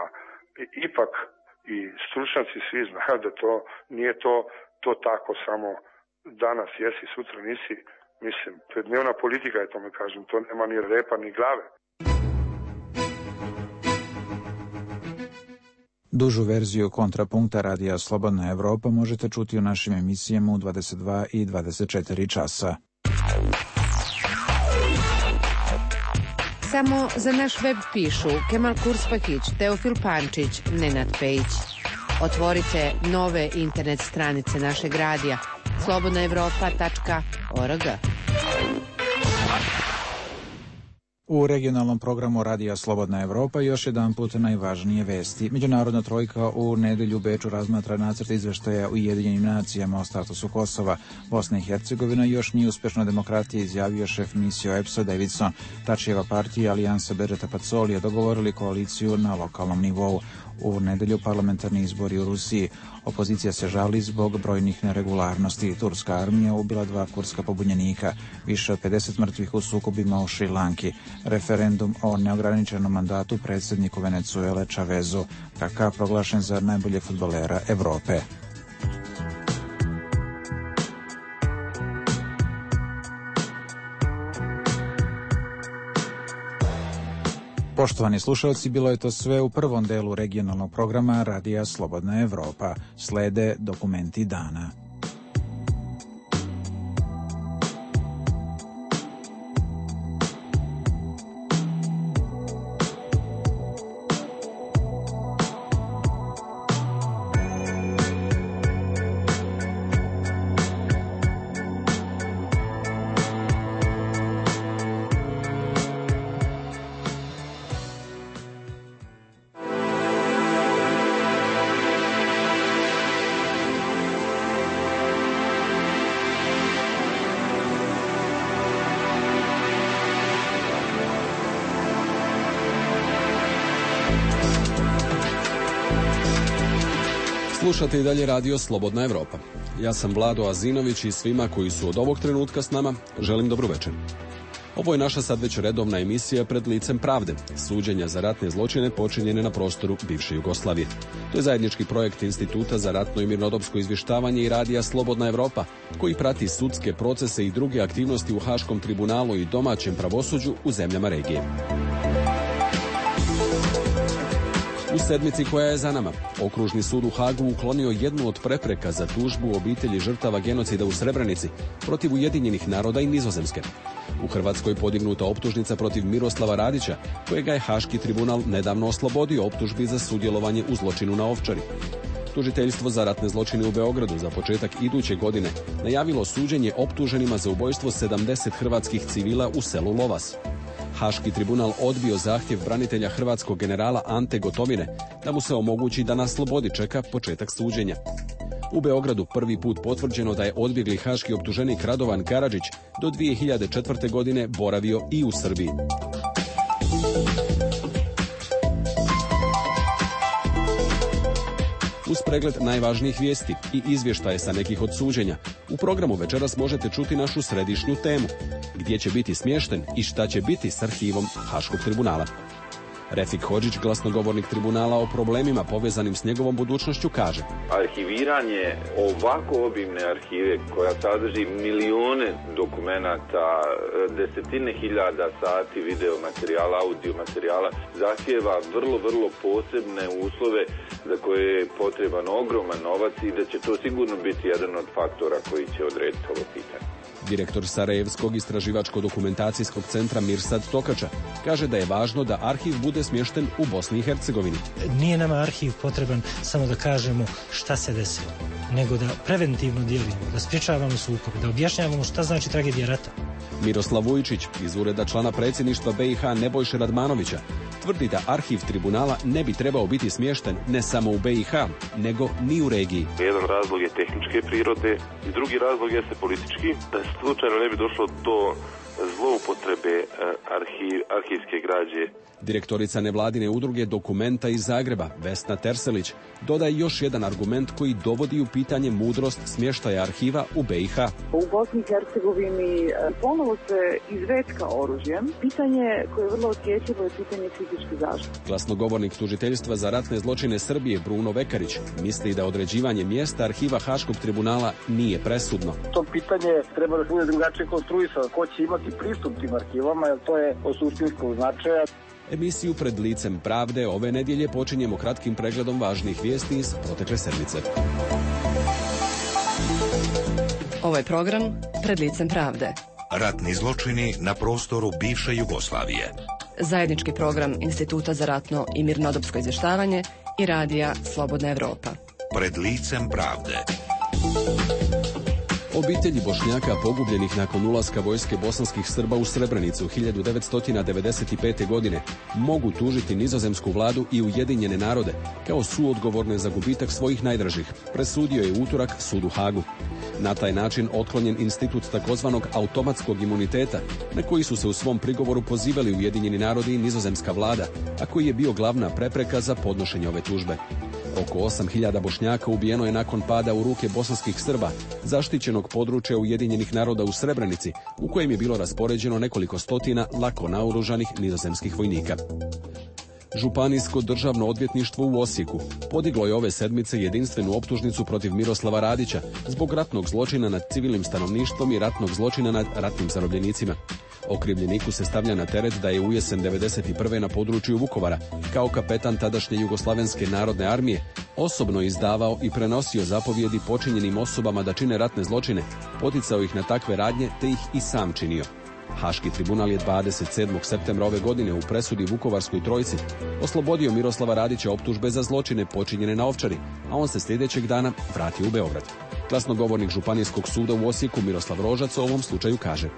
ipak i stručnjaci svi znaju da to nije to tako samo danas jesi, sutra nisi. Mislim, to je dnevna politika, je tome kažem, to nema ni repa ni glave. Dužu verziju kontrapunkta Radija Slobodna Evropa možete čuti u našim emisijama u 22 i 24 časa. Samo za naš web pišu Kemal Kurspahić, Teofil Pančić, Nenad Pejić. Otvorite nove internet stranice našeg radija slobodnaevropa.org. U regionalnom programu Radija Slobodna Evropa još jedan put najvažnije vesti. Međunarodna trojka u nedelju u Beču razmatra nacrt izveštaja Ujedinjenim nacijama o statusu Kosova. Bosna i Hercegovina još nije uspešna demokratija, izjavio šef misije EPSO Davidson. Tačijeva partija i Alijansa Bedžeta Pacoli je dogovorili koaliciju na lokalnom nivou. U nedelju parlamentarni izbori u Rusiji. Opozicija se žali zbog brojnih neregularnosti. Turska armija ubila 2 kurska pobunjenika. Više od 50 mrtvih u sukobima u Šrilanki. Referendum o neograničenom mandatu predsjedniku Venezuele Chavezu. Kaká proglašen za najboljeg fudbalera Evrope. Poštovani slušalci, bilo je to sve u prvom delu regionalnog programa Radija Slobodna Evropa. Slede dokumenti dana. Slušate i dalje radio Slobodna Evropa. Ja sam Vlado Azinović i svima koji su od ovog trenutka s nama želim dobru večer. Ovo je naša sad već redovna emisija Pred licem pravde, suđenja za ratne zločine počinjene na prostoru bivše Jugoslavije. To je zajednički projekt Instituta za ratno i mirnodopsko izvještavanje i radija Slobodna Evropa, koji prati sudske procese i druge aktivnosti u Haškom tribunalu i domaćem pravosuđu u zemljama regije. U sedmici koja je za nama, Okružni sud u Hagu uklonio jednu od prepreka za tužbu obitelji žrtava genocida u Srebrenici protiv Ujedinjenih naroda i Nizozemske. U Hrvatskoj podignuta optužnica protiv Miroslava Radića, kojega je Haški tribunal nedavno oslobodio optužbi za sudjelovanje u zločinu na Ovčari. Tužiteljstvo za ratne zločine u Beogradu za početak iduće godine najavilo suđenje optuženima za ubojstvo 70 hrvatskih civila u selu Lovas. Haški tribunal odbio zahtjev branitelja hrvatskog generala Ante Gotovine da mu se omogući da na slobodi čeka početak suđenja. U Beogradu prvi put potvrđeno da je odbjegli haški optuženik Radovan Karadžić do 2004. godine boravio i u Srbiji. Uz pregled najvažnijih vijesti i izvještaje sa nekih od suđenja, u programu večeras možete čuti našu središnju temu, gdje će biti smješten i šta će biti s arhivom Haškog tribunala. Refik Hodžić, glasnogovornik tribunala o problemima povezanim s njegovom budućnošću, kaže: arhiviranje ovako obimne arhive koja sadrži milione dokumenata, desetine hiljada sati video materijala, audio materijala, zahtijeva vrlo posebne uslove za koje je potreban ogroman novac i da će to sigurno biti jedan od faktora koji će odrediti ovo pitanje. Direktor Sarajevskog istraživačko-dokumentacijskog centra Mirsad Tokača kaže da je važno da arhiv bude smješten u Bosni i Hercegovini. Nije nama arhiv potreban samo da kažemo šta se desilo, nego da preventivno djelujemo, da sprječavamo sukobe, da objašnjavamo šta znači tragedija rata. Miroslav Vujičić iz ureda člana predsjedništva BiH Nebojše Radmanovića tvrdi da arhiv tribunala ne bi trebao biti smješten ne samo u BiH, nego ni u regiji. Jedan razlog je tehničke prirode i drugi razlog jeste politički, da slučajno ne bi došlo do zloupotrebe arhivske građe. Direktorica nevladine udruge Dokumenta iz Zagreba, Vesna Terselić, dodaje još jedan argument koji dovodi u pitanje mudrost smještaja arhiva u BiH. U Bosni i Hercegovini ponovo se izvetka oružjem. Pitanje koje je vrlo osjetljivo je pitanje fizičke zaštite. Glasnogovornik tužiteljstva za ratne zločine Srbije Bruno Vekarić misli da određivanje mjesta arhiva Haškog tribunala nije presudno. To pitanje treba da se bude drugačije konstruisano. Ko će imati pristup tim arhivama, jer to je od suštinskog značaja. Emisiju Pred licem pravde ove nedjelje počinjemo kratkim pregledom važnih vijesti iz protekle sedmice. Ovo je program Pred licem pravde. Ratni zločini na prostoru bivše Jugoslavije. Zajednički program Instituta za ratno i mirnodopsko izvještavanje i radija Slobodna Evropa. Pred licem pravde. Obitelji Bošnjaka pogubljenih nakon ulaska vojske bosanskih Srba u Srebrenicu 1995. godine mogu tužiti nizozemsku vladu i Ujedinjene narode kao suodgovorne za gubitak svojih najdražih, presudio je u utorak sud u Hagu. Na taj način otklonjen institut takozvanog automatskog imuniteta, na koji su se u svom prigovoru pozivali Ujedinjeni narodi i nizozemska vlada, a koji je bio glavna prepreka za podnošenje ove tužbe. Oko 8.000 Bošnjaka ubijeno je nakon pada u ruke bosanskih Srba, zaštićenog područja Ujedinjenih naroda u Srebrenici, u kojem je bilo raspoređeno nekoliko stotina lako naoružanih nizozemskih vojnika. Županijsko državno odvjetništvo u Osijeku podiglo je ove sedmice jedinstvenu optužnicu protiv Miroslava Radića zbog ratnog zločina nad civilnim stanovništvom i ratnog zločina nad ratnim zarobljenicima. Okrivljeniku se stavlja na teret da je u jesen 1991. na području Vukovara, kao kapetan tadašnje Jugoslavenske narodne armije, osobno izdavao i prenosio zapovjedi počinjenim osobama da čine ratne zločine, poticao ih na takve radnje te ih i sam činio. Haški tribunal je 27. septembra ove godine u presudi Vukovarskoj trojci oslobodio Miroslava Radića optužbe za zločine počinjene na Ovčari, a on se sljedećeg dana vratio u Beograd. Glasnogovornik Županijskog suda u Osijeku Miroslav Rožac o ovom slučaju kaže: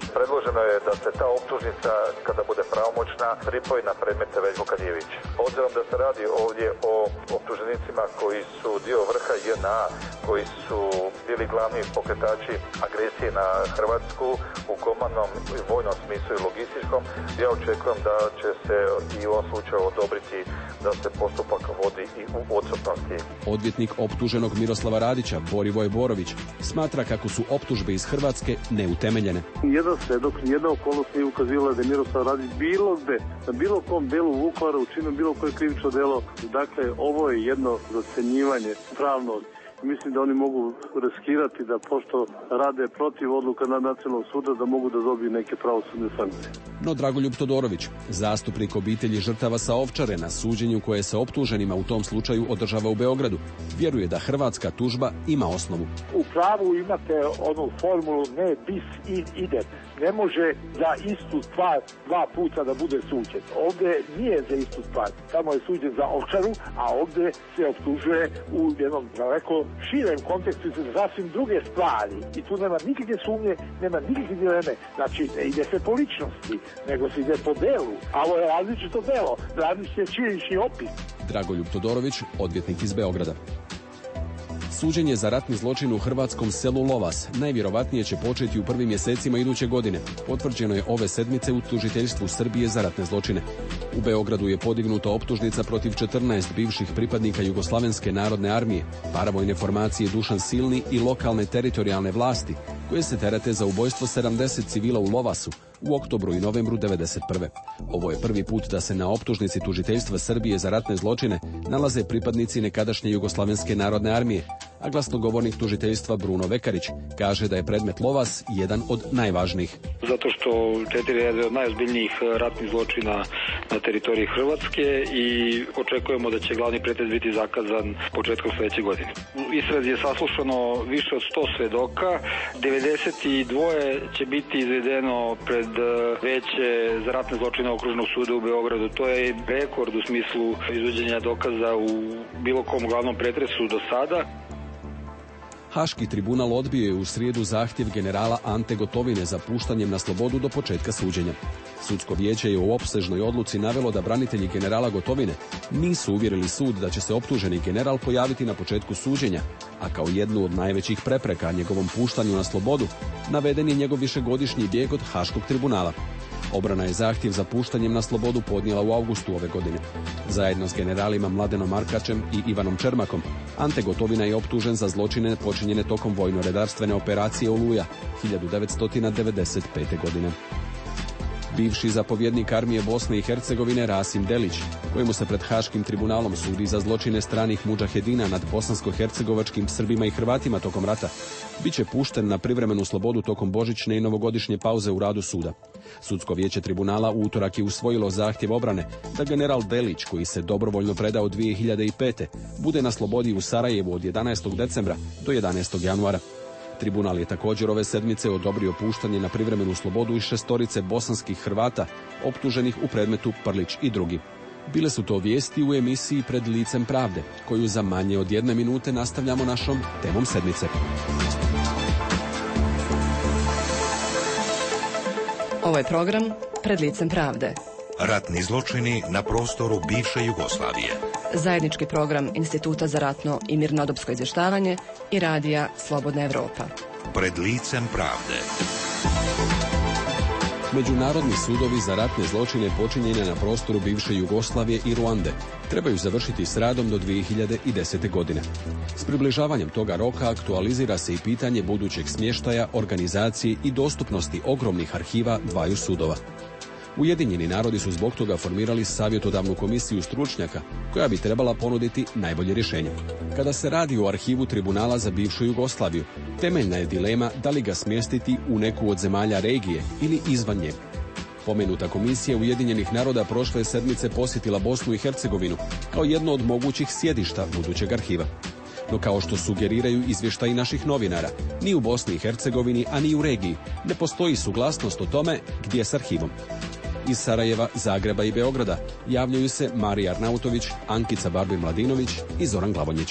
Predloženo je da se ta optužnica, kada bude pravomoćna, pripoji na predmete Veljko Kadijević. Obzirom da se radi ovdje o optuženicima koji su dio vrha JNA, koji su bili glavni pokretači agresije na Hrvatsku u komandnom i vojnom smislu i logističkom, ja očekujem da će se i u ovom slučaju odobriti da se postupak vodi i u odsutnosti. Odvjetnik optuženog Miroslava Radića, Borivoj Borović, smatra kako su optužbe iz Hrvatske neutemeljene. Jedan svedok, nijedna okolnost nije ukazivala da je Miroslav Radić bilo gde, na bilo kom delu Vukovara učinio bilo koje krivično delo. Dakle, ovo je jedno zacenjivanje pravno. Mislim da oni mogu riskirati da, pošto rade protiv odluka Nacionalnog suda, da mogu da dobiju neke pravosudne sankcije. No Dragoljub Todorović, zastupnik obitelji žrtava sa Ovčare, na suđenju koje se optuženima u tom slučaju održava u Beogradu, vjeruje da hrvatska tužba ima osnovu. U pravu imate onu formulu ne bis in idem. Ne može za istu stvar dva puta da bude suđen. Ovdje nije za istu stvar. Tamo je suđen za Ovčaru, a ovdje se optužuje u jednom daleko širem kontekstu za sasvim druge stvari. I tu nema nikakve sumnje, nema nikakve dileme. Znači, ne ide se po ličnosti, nego se ide po delu. A ovo je različito delo, različit je činjenični opis. Dragoljub Todorović, odvjetnik iz Beograda. Suđenje za ratni zločin u hrvatskom selu Lovas najvjerovatnije će početi u prvim mjesecima iduće godine. Potvrđeno je ove sedmice u tužiteljstvu Srbije za ratne zločine. U Beogradu je podignuta optužnica protiv 14 bivših pripadnika Jugoslavenske narodne armije, paravojne formacije Dušan Silni i lokalne teritorijalne vlasti, koje se terete za ubojstvo 70 civila u Lovasu u oktobru i novembru 1991. Ovo je prvi put da se na optužnici tužiteljstva Srbije za ratne zločine nalaze pripadnici nekadašnje Jugoslavenske narodne armije, a glasnogovornik tužiteljstva Bruno Vekarić kaže da je predmet Lovas jedan od najvažnijih. Zato što je od najozbiljnijih ratnih zločina na teritoriji Hrvatske i očekujemo da će glavni pretres biti zakazan početkom sljedeće godine. U istrazi je saslušano više od 100 svedoka, 92 će biti izvedeno pred veće za ratne zločine Okružnog suda u Beogradu. To je rekord u smislu izvođenja dokaza u bilo kom glavnom pretresu do sada. Haški tribunal odbio je u srijedu zahtjev generala Ante Gotovine za puštanjem na slobodu do početka suđenja. Sudsko vijeće je u opsežnoj odluci navelo da branitelji generala Gotovine nisu uvjerili sud da će se optuženi general pojaviti na početku suđenja, a kao jednu od najvećih prepreka njegovom puštanju na slobodu naveden je njegov višegodišnji bijeg od Haškog tribunala. Obrana je zahtjev za puštanjem na slobodu podnijela u avgustu ove godine. Zajedno s generalima Mladenom Markačem i Ivanom Čermakom, Ante Gotovina je optužen za zločine počinjene tokom vojno-redarstvene operacije Oluja 1995. godine. Bivši zapovjednik armije Bosne i Hercegovine Rasim Delić, kojemu se pred Haškim tribunalom sudi za zločine stranih mudžahedina nad bosansko-hercegovačkim Srbima i Hrvatima tokom rata, bit će pušten na privremenu slobodu tokom božićne i novogodišnje pauze u radu suda. Sudsko vijeće tribunala u utorak je usvojilo zahtjev obrane da general Delić, koji se dobrovoljno predao 2005. bude na slobodi u Sarajevu od 11. decembra do 11. januara. Tribunal je također ove sedmice odobrio puštanje na privremenu slobodu i 6 bosanskih Hrvata optuženih u predmetu Prlić i drugi. Bile su to vijesti u emisiji Pred licem pravde, koju za manje od 1 minute nastavljamo našom temom sedmice. Ovo je program Pred licem pravde. Ratni zločini na prostoru bivše Jugoslavije. Zajednički program Instituta za ratno i mirnodopsko izvještavanje i radija Slobodna Evropa. Pred licem pravde. Međunarodni sudovi za ratne zločine počinjene na prostoru bivše Jugoslavije i Ruande trebaju završiti s radom do 2010. godine. S približavanjem toga roka aktualizira se i pitanje budućeg smještaja, organizacije i dostupnosti ogromnih arhiva dvaju sudova. Ujedinjeni narodi su zbog toga formirali savjetodavnu komisiju stručnjaka koja bi trebala ponuditi najbolje rješenje. Kada se radi o arhivu tribunala za bivšu Jugoslaviju, temeljna je dilema da li ga smjestiti u neku od zemalja regije ili izvan nje. Pomenuta komisija Ujedinjenih naroda prošle sedmice posjetila Bosnu i Hercegovinu kao jedno od mogućih sjedišta budućeg arhiva. No kao što sugeriraju izvještaji naših novinara, ni u Bosni i Hercegovini, a ni u regiji ne postoji suglasnost o tome gdje s arhivom. Iz Sarajeva, Zagreba i Beograda javljaju se Marija Arnautović, Ankica Barbin Mladinović i Zoran Glavonjić.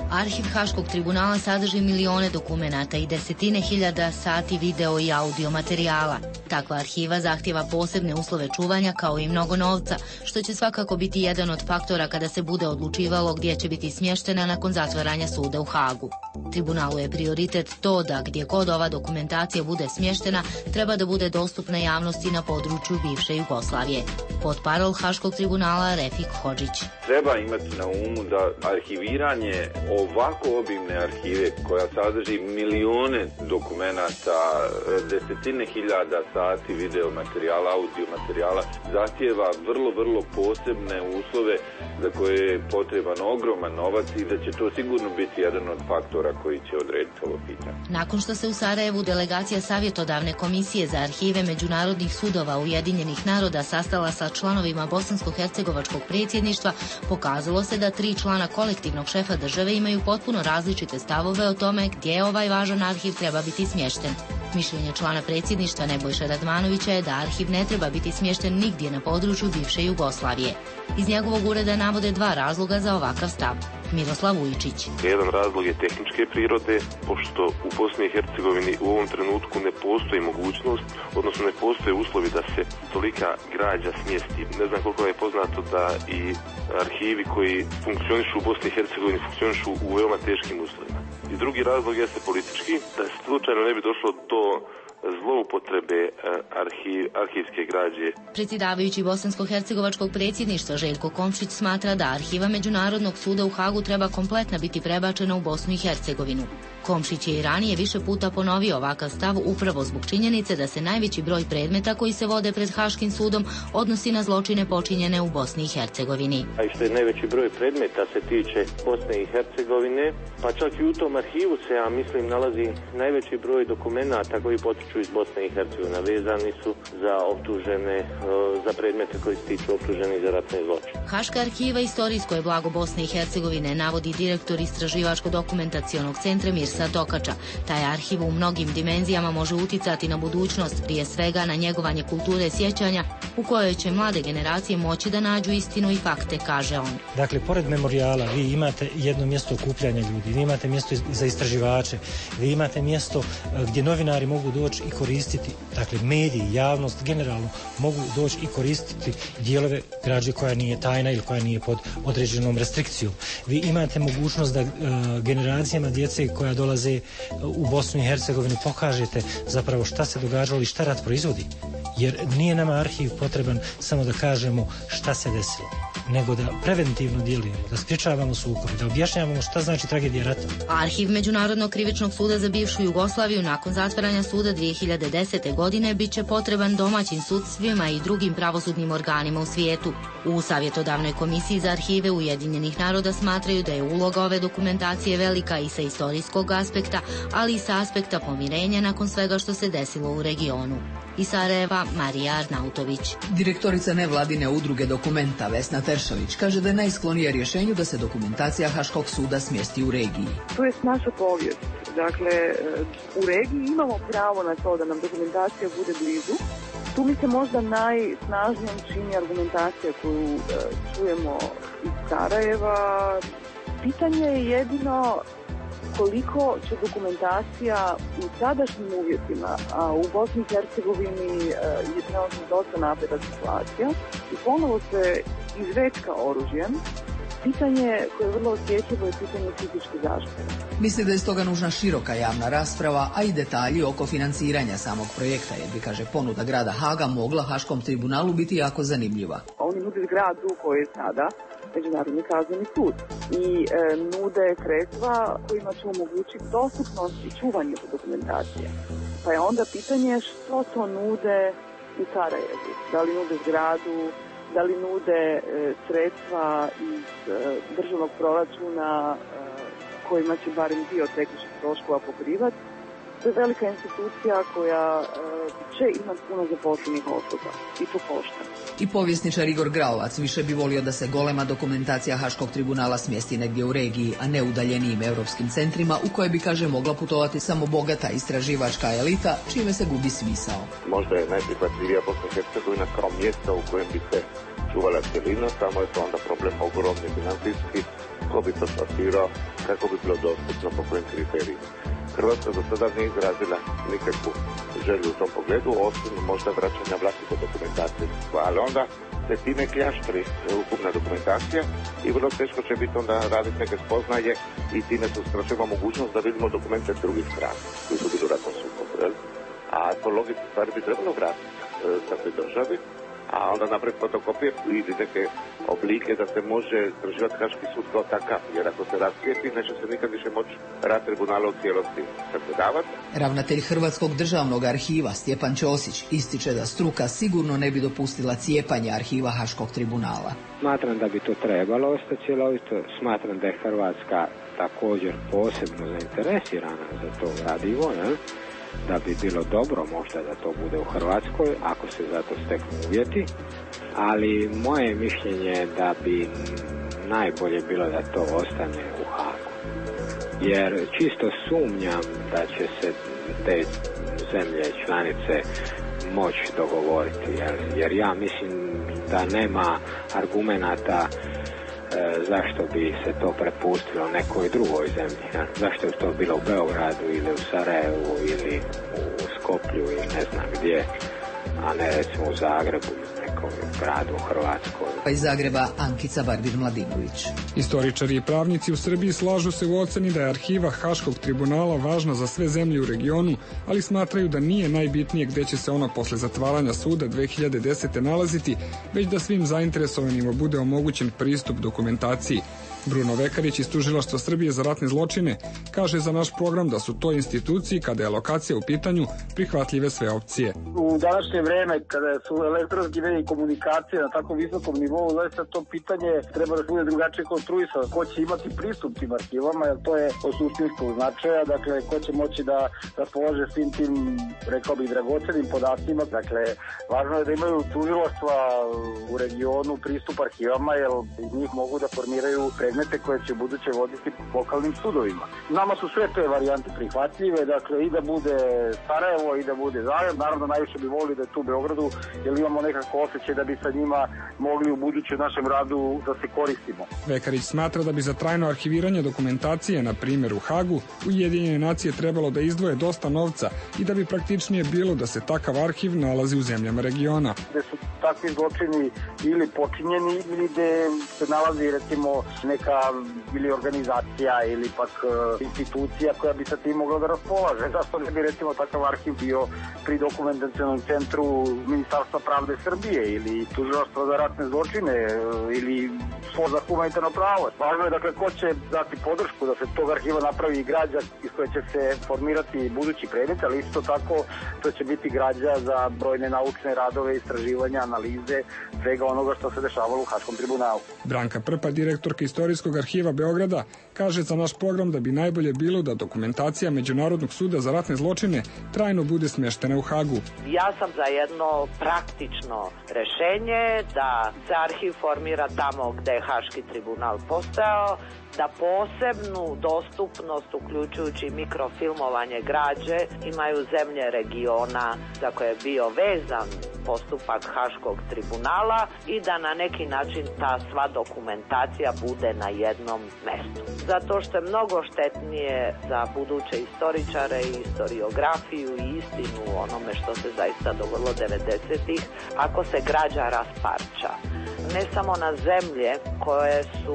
Arhiv Haškog tribunala sadrži milione dokumenata i desetine hiljada sati video i audio materijala. Takva arhiva zahtjeva posebne uslove čuvanja kao i mnogo novca, što će svakako biti jedan od faktora kada se bude odlučivalo gdje će biti smještena nakon zatvaranja suda u Hagu. Tribunalu je prioritet to da gdje god ova dokumentacija bude smještena treba da bude dostupna javnosti na području bivše Jugoslavije. Potparol Haškog tribunala Refik Hodžić. Treba imati na umu da arhiviranje ovako obimne arhive koja sadrži milione dokumenata, desetine hiljada sati video materijala, audio materijala, zahtjeva vrlo posebne uslove za koje je potreban ogroman novac i da će to sigurno biti jedan od faktora koji će odrediti ovo pitanje. Nakon što se u Sarajevu delegacija Savjetodavne komisije za arhive međunarodnih sudova Ujedinjenih naroda sastala sa članovima bosansko-hercegovačkog predsjedništva, pokazalo se da 3 člana kolektivnog šefa države imaju potpuno različite stavove o tome gdje ovaj važan arhiv treba biti smješten. Mišljenje člana predsjedništva Nebojša Radmanovića je da arhiv ne treba biti smješten nigdje na području bivše Jugoslavije. Iz njegovog ureda navode 2 razloga za ovakav stav. Miroslav Vujčić. Jedan razlog je tehničke prirode, pošto u Bosni i Hercegovini u ovom trenutku ne postoji mogućnost, odnosno ne postoje uslovi da se tolika građa smjesti. Ne znam koliko je poznato da i arhivi koji funkcionišu u Bosni i Hercegovini funkcionišu u veoma teškim uslovima. I drugi razlog jeste politički, da slučajno ne bi došlo do zloupotrebe arhivske građe. Predsjedavajući bosansko-hercegovačkog predsjedništva Željko Komšić smatra da arhiva Međunarodnog suda u Hagu treba kompletna biti prebačena u Bosnu i Hercegovinu. Komšić je i ranije više puta ponovio ovakav stav upravo zbog činjenice da se najveći broj predmeta koji se vode pred Haškim sudom odnosi na zločine počinjene u Bosni i Hercegovini. A i što je najveći broj predmeta se tiče Bosne i Hercegovine, pa čak i u tom arhivu se, ja mislim, nalazi najveći broj dokumenata koji potiču iz Bosne i Hercegovine, vezani su za optužene, za predmete koji se tiču optuženi za ratne zločine. Haška arhiva istorijsko je blago Bosne i Hercegovine, navodi direktor Istraživačko-dokumentacionog centra Mirsa Tokača. Taj arhiv u mnogim dimenzijama može uticati na budućnost, prije svega na njegovanje kulture sjećanja, u kojoj će mlade generacije moći da nađu istinu i fakte, kaže on. Dakle, pored memorijala vi imate jedno mjesto okupljanja ljudi, vi imate mjesto za istraživače, vi imate mjesto gdje novinari mogu doći i koristiti, dakle mediji, javnost generalno mogu doći i koristiti dijelove građe koja nije tajna ili koja nije pod određenom restrikcijom. Vi imate mogućnost da generacijama djece koja dolaze u Bosnu i Hercegovinu pokažete zapravo šta se događalo i šta rat proizvodi. Jer nije nama arhiv potreban samo da kažemo šta se desilo, nego da preventivno djelujemo, da sprječavamo sukobe, da objašnjavamo šta znači tragedija rata. Arhiv Međunarodnog krivičnog suda za bivšu Jugoslaviju nakon zatvaranja suda 2010. godine bit će potreban domaćim sudstvima i drugim pravosudnim organima u svijetu. U Savjetodavnoj komisiji za arhive Ujedinjenih naroda smatraju da je uloga ove dokumentacije velika i sa istorijskog aspekta, ali i sa aspekta pomirenja nakon svega što se desilo u regionu. Iz Sarajeva, Marija Arnautović. Direktorica nevladine udruge Dokumenta Vesna Teršović kaže da je najsklonije rješenju da se dokumentacija Haškog suda smjesti u regiji. To je naša povijest. Dakle, u regiji imamo pravo na to da nam dokumentacija bude blizu. Tu mi se možda najsnažnijom čini argumentacija koju čujemo iz Sarajeva. Pitanje je jedino koliko će dokumentacija u sadašnjim uvjetima, a u Bosni i Hercegovini je trenutno dosta napeta situacija i ponovo se izvećka oružjem. Pitanje koje je vrlo osjetljivo je pitanje fizičke zaštite. Misli da je stoga nužna široka javna rasprava, a i detalji oko financiranja samog projekta, jer bi, kaže, ponuda grada Haga mogla Haškom tribunalu biti jako zanimljiva. Oni nude zgradu u kojoj je sada Međunarodni kazneni sud i nude sredstva kojima će omogućiti dostupnost i čuvanje dokumentacije. Pa je onda pitanje što to nude u Sarajevu. Da li nude zgradu, da li nude sredstva iz državnog proračuna kojima će barem dio tekućih troškova pokrivati, To je velika institucija koja će imati puno zaposlenih osoba i to košta. I povjesničar Igor Graovac više bi volio da se golema dokumentacija Haškog tribunala smjesti negdje u regiji, a ne udaljenijim europskim centrima u koje bi, kaže, mogla putovati samo bogata istraživačka elita, čime se gubi smisao. Možda je najprihvatljivija Bosna i Hercegovina kao mjesto u kojem bi se čuvala cjelina, samo je to onda problem ogromni financijski, ko bi to plasirao, kako bi bilo dostupno, po kojim kriterijima. Hrvatska do sada nije izrazila nikakvu želju u tom pogledu, osim možda vraćanja vlastite dokumentacije. Ali onda se time kljaštri ukupna dokumentacija i vrlo teško će biti onda raditi neke spoznaje i time se uskraćujemo mogućnost da vidimo dokumente drugih strana koji su bili u ratnom sukobu. A to logično stvari bi trebalo vratiti takvoj državi, a onda napraviti fotokopije ili neke oblike da se može istraživati Haški sud kao takav, jer ako se rasvijetli, neće se nikad više moći rad tribunala u cijelosti sagledavati. Ravnatelj Hrvatskog državnog arhiva Stjepan Ćosić ističe da struka sigurno ne bi dopustila cijepanje arhiva Haškog tribunala. Smatram da bi to trebalo ostati cjelovito, smatram da je Hrvatska također posebno zainteresirana za to gradivo, da bi bilo dobro možda da to bude u Hrvatskoj, ako se za to steknu uvjeti, ali moje mišljenje da bi najbolje bilo da to ostane u Hagu. Jer čisto sumnjam da će se te zemlje članice moći dogovoriti, jer ja mislim da nema argumenata zašto bi se to prepustilo nekoj drugoj zemlji. Zašto je to bilo u Beogradu ili u Sarajevu ili u Skoplju ili ne znam gdje, a ne recimo u Zagrebu ili nekom gradu u Hrvatskoj. Pa iz Zagreba Ankica Barbir-Mladinović. Istoričari i pravnici u Srbiji slažu se u oceni da je arhiva Haškog tribunala važna za sve zemlje u regionu, ali smatraju da nije najbitnije gdje će se ona posle zatvaranja suda 2010. nalaziti, već da svim zainteresovanima bude omogućen pristup dokumentaciji. Bruno Vekarić iz Tužilaštva Srbije za ratne zločine kaže za naš program da su to instituciji, kada je lokacija u pitanju, prihvatljive sve opcije. U današnje vrijeme, kada su elektronski mediji komunikacije na tako visokom nivou, zaista to pitanje treba da bude drugačije konstruisano. Ko će imati pristup tim arhivama, jer to je od suštinskog značaja, dakle, ko će moći da raspolaže svim tim, rekao bih, dragocenim podacima. Dakle, važno je da imaju tužilaštva u regionu pristup arhivama, jer iz njih mogu da formiraju predmete koje će buduće voditi lokalnim sudovima. Nama su sve te varijante prihvatljive, dakle i da bude Sarajevo i da bude Zagreb. Naravno najviše bi volili da je tu u Beogradu, jer imamo nekako osjećaj da bi sa njima mogli u buduće našem radu da se koristimo. Vekarić smatra da bi za trajno arhiviranje dokumentacije, na primjer u Hagu, Ujedinjene nacije trebalo da izdvoje dosta novca i da bi praktičnije bilo da se takav arhiv nalazi u zemljama regiona. Gde su takvi zločini ili počinjeni ili gde se nalazi recimo neka ili organizacija ili pak institucija koja bi sa tim mogla da raspolaže. Zašto ne bi recimo takav arhiv bio pri dokumentacionom centru Ministarstva pravde Srbije ili Tužilaštva za ratne zločine ili Fond za humanitarno pravo. Važno je dakle ko će dati podršku da se tog arhiva napravi građa iz koje će se formirati budući predmet, ali isto tako to će biti građa za brojne naučne radove, istraživanja, analize, svega onoga što se dešavalo u Haškom tribunalu. Branka Prpa, direktorka Istorijskog arhiva Beograda, kaže za naš program da bi najbolje bilo da dokumentacija Međunarodnog suda za ratne zločine trajno bude smještena u Hagu. Ja sam za jedno praktično rješenje da se arhiv formira tamo gdje je Haški tribunal postojao, da posebnu dostupnost, uključujući mikrofilmovanje građe, imaju zemlje regiona za koje je bio vezan postupak Haškog tribunala i da na neki način ta sva dokumentacija bude na jednom mjestu. Zato što je mnogo štetnije za buduće istoričare i historiografiju i istinu o onome što se zaista dogodilo 90-ih ako se građa rasparča. Ne samo na zemlje koje su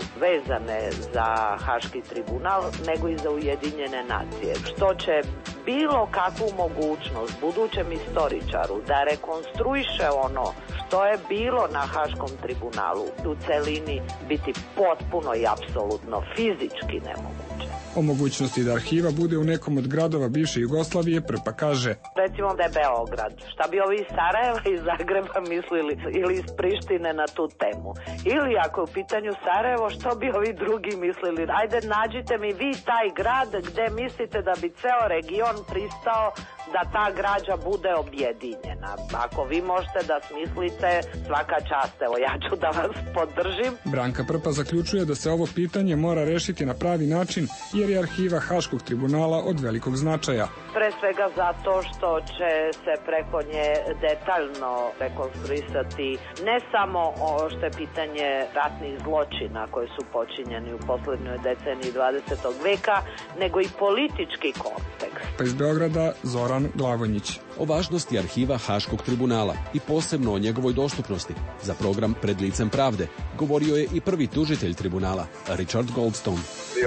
vezane za Haški tribunal, nego i za Ujedinjene nacije, što će bilo kakvu mogućnost budućem istoričaru da rekonstruiše ono što je bilo na Haškom tribunalu u celini biti potpuno i apsolutno fizički nemoguće. O mogućnosti da arhiva bude u nekom od gradova bivše Jugoslavije Prpa kaže: Recimo da je Beograd. Šta bi ovi iz Sarajeva i Zagreba mislili ili iz Prištine na tu temu? Ili ako je u pitanju Sarajevo, što bi ovi drugi mislili? Ajde, nađite mi vi taj grad gde mislite da bi ceo region on pristao da ta građa bude objedinjena. Ako vi možete da smislite, svaka čast, evo ja ću da vas podržim. Branka Prpa zaključuje da se ovo pitanje mora rešiti na pravi način jer je arhiva Haškog tribunala od velikog značaja. Pre svega zato što će se preko nje detaljno rekonstruisati ne samo ovo što je pitanje ratnih zločina koji su počinjeni u poslednjoj deceniji 20. veka, nego i politički kontekst. Pa iz Beograda Zoran Glagonić. O važnosti arhiva Haškog tribunala i posebno o njegovoj dostupnosti za program Pred licem pravde govorio je i prvi tužitelj tribunala, Richard Goldstone.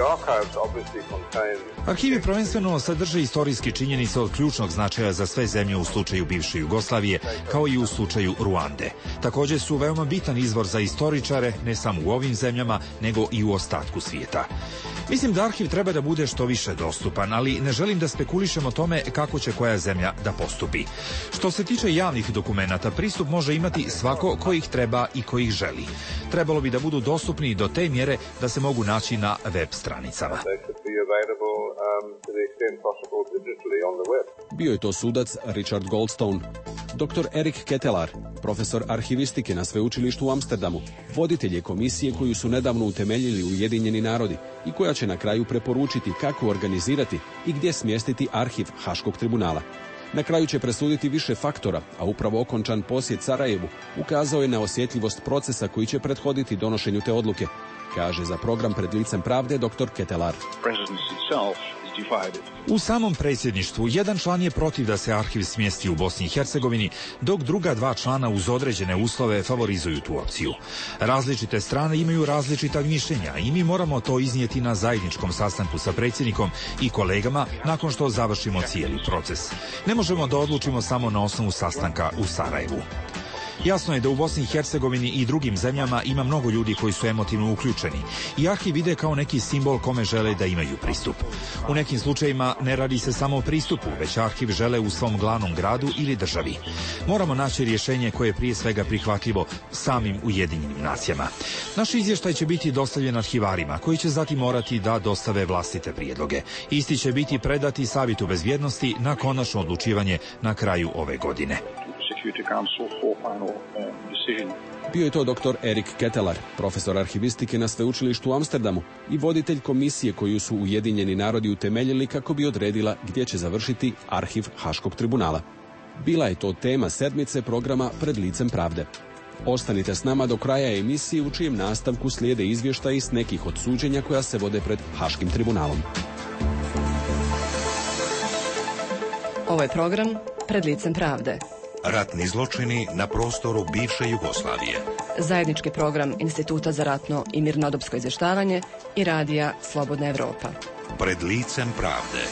Arhivi prvenstveno sadrže istorijske činjenice od ključnog značaja za sve zemlje u slučaju bivše Jugoslavije, kao i u slučaju Ruande. Također su veoma bitan izvor za istoričare, ne samo u ovim zemljama, nego i u ostatku svijeta. Mislim da arhiv treba da bude što više dostupan, ali ne želim da spekulišem o tome kako će koja zemlja da postupi. Što se tiče javnih dokumenata, pristup može imati svako ko ih treba i ko ih želi. Trebalo bi da budu dostupni do te mjere da se mogu naći na web stranicama. Bio je to sudac Richard Goldstone. Dr. Erik Ketelar, profesor arhivistike na sveučilištu u Amsterdamu, voditelj je komisije koju su nedavno utemeljili Ujedinjeni narodi i koja će na kraju preporučiti kako organizirati i gdje smjestiti arhiv Haškog tribunala. Na kraju će presuditi više faktora, a upravo okončan posjet Sarajevu ukazao je na osjetljivost procesa koji će prethoditi donošenju te odluke, kaže za program Pred licem pravde dr. Ketelar. U samom predsjedništvu jedan član je protiv da se arhiv smjesti u Bosni i Hercegovini, dok druga dva člana uz određene uslove favorizuju tu opciju. Različite strane imaju različita mišljenja i mi moramo to iznijeti na zajedničkom sastanku sa predsjednikom i kolegama nakon što završimo cijeli proces. Ne možemo da odlučimo samo na osnovu sastanka u Sarajevu. Jasno je da u Bosni i Hercegovini i drugim zemljama ima mnogo ljudi koji su emotivno uključeni i arhiv ide kao neki simbol kome žele da imaju pristup. U nekim slučajevima ne radi se samo o pristupu, već arhiv žele u svom glavnom gradu ili državi. Moramo naći rješenje koje je prije svega prihvatljivo samim Ujedinjenim nacijama. Naš izvještaj će biti dostavljen arhivarima, koji će zatim morati da dostave vlastite prijedloge. Isti će biti predati Savjetu bezbjednosti na konačno odlučivanje na kraju ove godine. Bio je to dr. Erik Ketelar, profesor arhivistike na sveučilištu u Amsterdamu i voditelj komisije koju su Ujedinjeni narodi utemeljili kako bi odredila gdje će završiti arhiv Haškog tribunala. Bila je to tema sedmice programa Pred licem pravde. Ostanite s nama do kraja emisije u čijem nastavku slijede izvještaji s nekih od suđenja koja se vode pred Haškim tribunalom. Ovo je program Pred licem pravde. Ratni zločini na prostoru bivše Jugoslavije. Zajednički program Instituta za ratno i mirnodopsko izvještavanje i radija Slobodna Evropa. Pred licem pravde.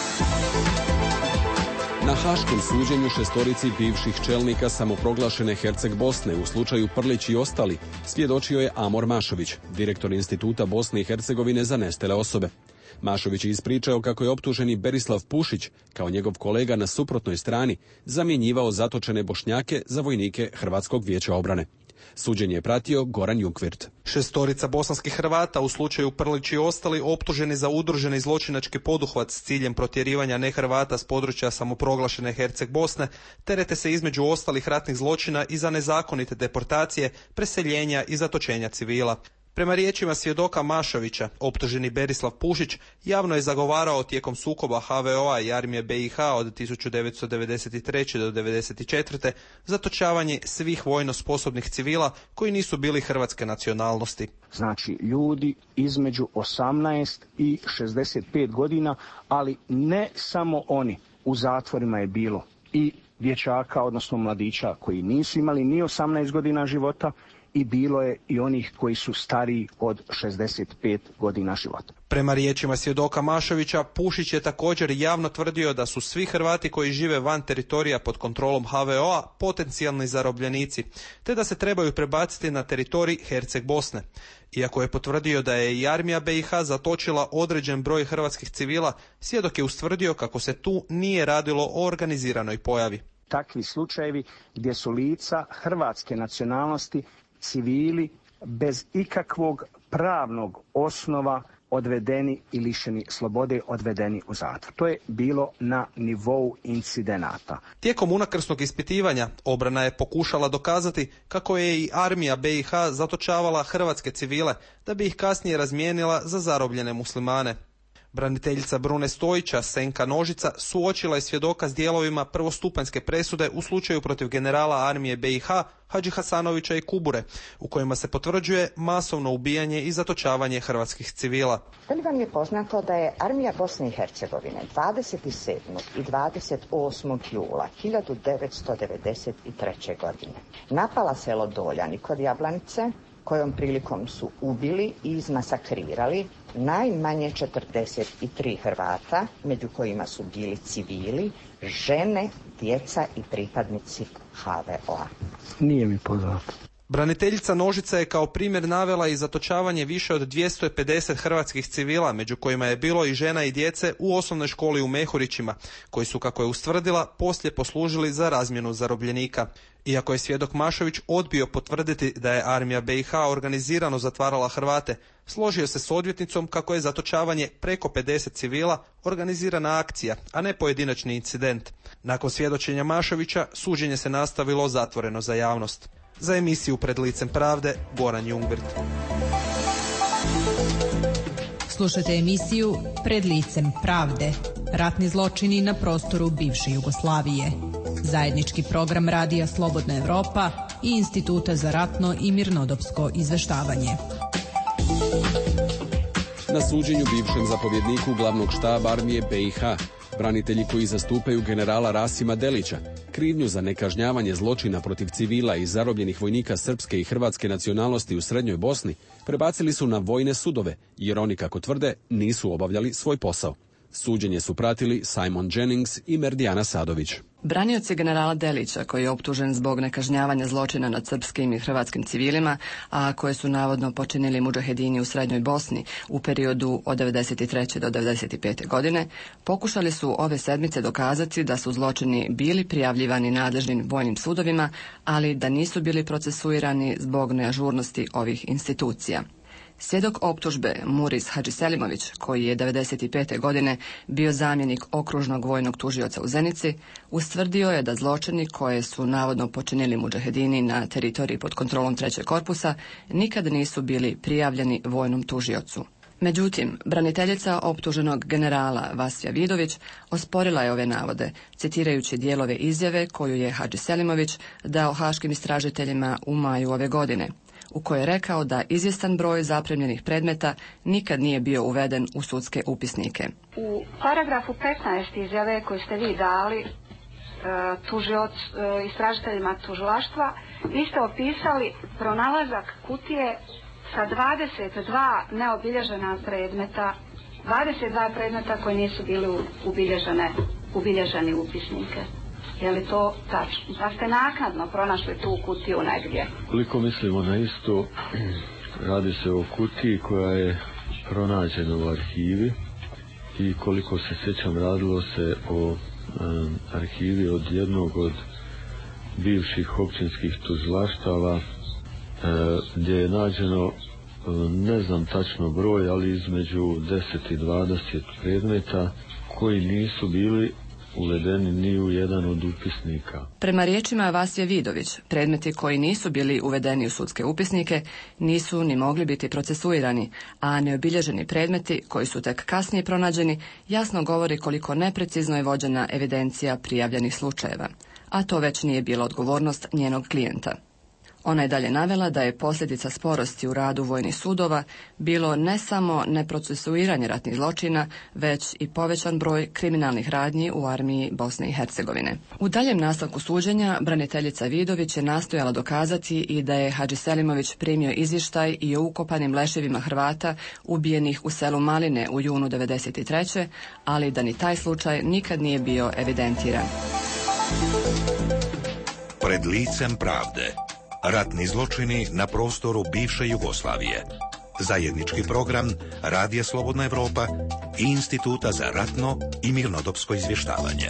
Na haškom suđenju šestorici bivših čelnika samoproglašene Herceg Bosne u slučaju Prlić i ostali svjedočio je Amor Mašović, direktor Instituta Bosne i Hercegovine za nestale osobe. Mašović je ispričao kako je optuženi Berislav Pušić, kao njegov kolega na suprotnoj strani, zamjenjivao zatočene Bošnjake za vojnike Hrvatskog vijeća obrane. Suđenje je pratio Goran Jukvirt. Šestorica bosanskih Hrvata u slučaju Prlić i ostali optuženi za udruženi zločinački poduhvat s ciljem protjerivanja nehrvata s područja samoproglašene Herceg Bosne terete se između ostalih ratnih zločina i za nezakonite deportacije, preseljenja i zatočenja civila. Prema riječima svjedoka Mašovića, optuženi Berislav Pušić javno je zagovarao tijekom sukoba HVO-a i armije BiH od 1993. do 1994. zatočavanje svih vojno sposobnih civila koji nisu bili hrvatske nacionalnosti. Znači ljudi između 18 i 65 godina, ali ne samo oni. U zatvorima je bilo i dječaka, odnosno mladića koji nisu imali ni 18 godina života, i bilo je i onih koji su stariji od 65 godina života. Prema riječima svjedoka Mašovića, Pušić je također javno tvrdio da su svi Hrvati koji žive van teritorija pod kontrolom HVO-a potencijalni zarobljenici, te da se trebaju prebaciti na teritorij Herceg Bosne. Iako je potvrdio da je i armija BiH zatočila određen broj hrvatskih civila, svjedok je ustvrdio kako se tu nije radilo o organiziranoj pojavi. Takvi slučajevi gdje su lica hrvatske nacionalnosti civili bez ikakvog pravnog osnova odvedeni i lišeni slobode, odvedeni u zatvor. To je bilo na nivou incidenata. Tijekom unakrsnog ispitivanja obrana je pokušala dokazati kako je i armija BiH zatočavala hrvatske civile da bi ih kasnije razmijenila za zarobljene muslimane. Braniteljica Brune Stojića, Senka Nožica, suočila je svjedoka s dijelovima prvostupanjske presude u slučaju protiv generala armije BiH Hadži Hasanovića i Kubure, u kojima se potvrđuje masovno ubijanje i zatočavanje hrvatskih civila. Da li vam je poznato da je armija Bosne i Hercegovine 27. i 28. jula 1993. godine napala selo Doljani kod Jablanice, kojom prilikom su ubili i izmasakrirali najmanje 43 Hrvata, među kojima su bili civili, žene, djeca i pripadnici HVO-a. Nije mi poznato. Braniteljica Nožica je kao primjer navela i zatočavanje više od 250 hrvatskih civila, među kojima je bilo i žena i djece u osnovnoj školi u Mehurićima, koji su, kako je ustvrdila, poslije poslužili za razmjenu zarobljenika. Iako je svjedok Mašović odbio potvrditi da je armija BiH organizirano zatvarala Hrvate, složio se s odvjetnicom kako je zatočavanje preko 50 civila organizirana akcija, a ne pojedinačni incident. Nakon svjedočenja Mašovića, suđenje se nastavilo zatvoreno za javnost. Za emisiju Pred licem pravde, Goran Jungwirth. Slušajte emisiju Pred licem pravde. Ratni zločini na prostoru bivše Jugoslavije. Zajednički program Radija Slobodna Evropa i Instituta za ratno i mirnodopsko izveštavanje. Na suđenju bivšem zapovjedniku glavnog štaba armije BiH, branitelji koji zastupaju generala Rasima Delića, krivnju za nekažnjavanje zločina protiv civila i zarobljenih vojnika srpske i hrvatske nacionalnosti u Srednjoj Bosni prebacili su na vojne sudove, jer oni, kako tvrde, nisu obavljali svoj posao. Suđenje su pratili Simon Jennings i Merdijana Sadović. Branioci generala Delića, koji je optužen zbog nekažnjavanja zločina nad srpskim i hrvatskim civilima, a koje su navodno počinili mudžahedini u Srednjoj Bosni u periodu od 1993. do 1995. godine, pokušali su ove sedmice dokazati da su zločini bili prijavljivani nadležnim vojnim sudovima, ali da nisu bili procesuirani zbog neažurnosti ovih institucija. Svjedok optužbe Muris Hadžiselimović, koji je 1995. godine bio zamjenik okružnog vojnog tužioca u Zenici, ustvrdio je da zločini koje su navodno počinili mudžahedini na teritoriji pod kontrolom Trećeg korpusa nikad nisu bili prijavljeni vojnom tužiocu. Međutim, braniteljica optuženog generala Vasija Vidović osporila je ove navode, citirajući dijelove izjave koju je Hadžiselimović dao haškim istražiteljima u maju ove godine, u kojoj je rekao da izvjestan broj zapremljenih predmeta nikad nije bio uveden u sudske upisnike. U paragrafu 15 izjave koju ste vi dali istražiteljima tužilaštva, vi ste opisali pronalazak kutije sa 22 neobilježena predmeta, 22 predmeta koji nisu bili ubilježeni u upisnike. Je li to tačno? Da ste naknadno pronašli tu kutiju negdje? Koliko mislimo na isto, radi se o kutiji koja je pronađena u arhivi i koliko se sjećam, radilo se o arhivi od jednog od bivših općinskih tužilaštava gdje je nađeno, ne znam tačno broj, ali između 10 i 20 predmeta koji nisu bili uvedeni ni u jedan od upisnika. Prema riječima Vasije Vidović, predmeti koji nisu bili uvedeni u sudske upisnike nisu ni mogli biti procesuirani, a neobilježeni predmeti koji su tek kasnije pronađeni jasno govori koliko neprecizno je vođena evidencija prijavljenih slučajeva, a to već nije bila odgovornost njenog klijenta. Ona je dalje navela da je posljedica sporosti u radu vojnih sudova bilo ne samo neprocesuiranje ratnih zločina, već i povećan broj kriminalnih radnji u armiji Bosne i Hercegovine. U daljem nastavku suđenja braniteljica Vidović je nastojala dokazati i da je Hadžiselimović primio izvještaj i o ukopanim leševima Hrvata ubijenih u selu Maline u junu 1993. ali da ni taj slučaj nikad nije bio evidentiran. Pred licem pravde. Ratni zločini na prostoru bivše Jugoslavije. Zajednički program Radija Slobodna Evropa i Instituta za ratno i mirnodopsko izvještavanje.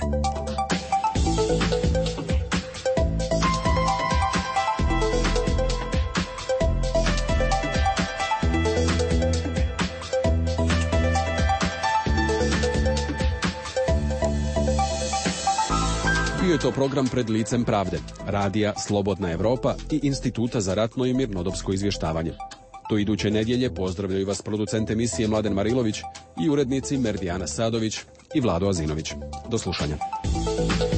Bio je to program Pred licem pravde, radija Slobodna Evropa i Instituta za ratno i mirnodopsko izvještavanje. Do iduće nedjelje pozdravljaju vas producent emisije Mladen Marilović i urednici Merdijana Sadović i Vlado Azinović. Do slušanja.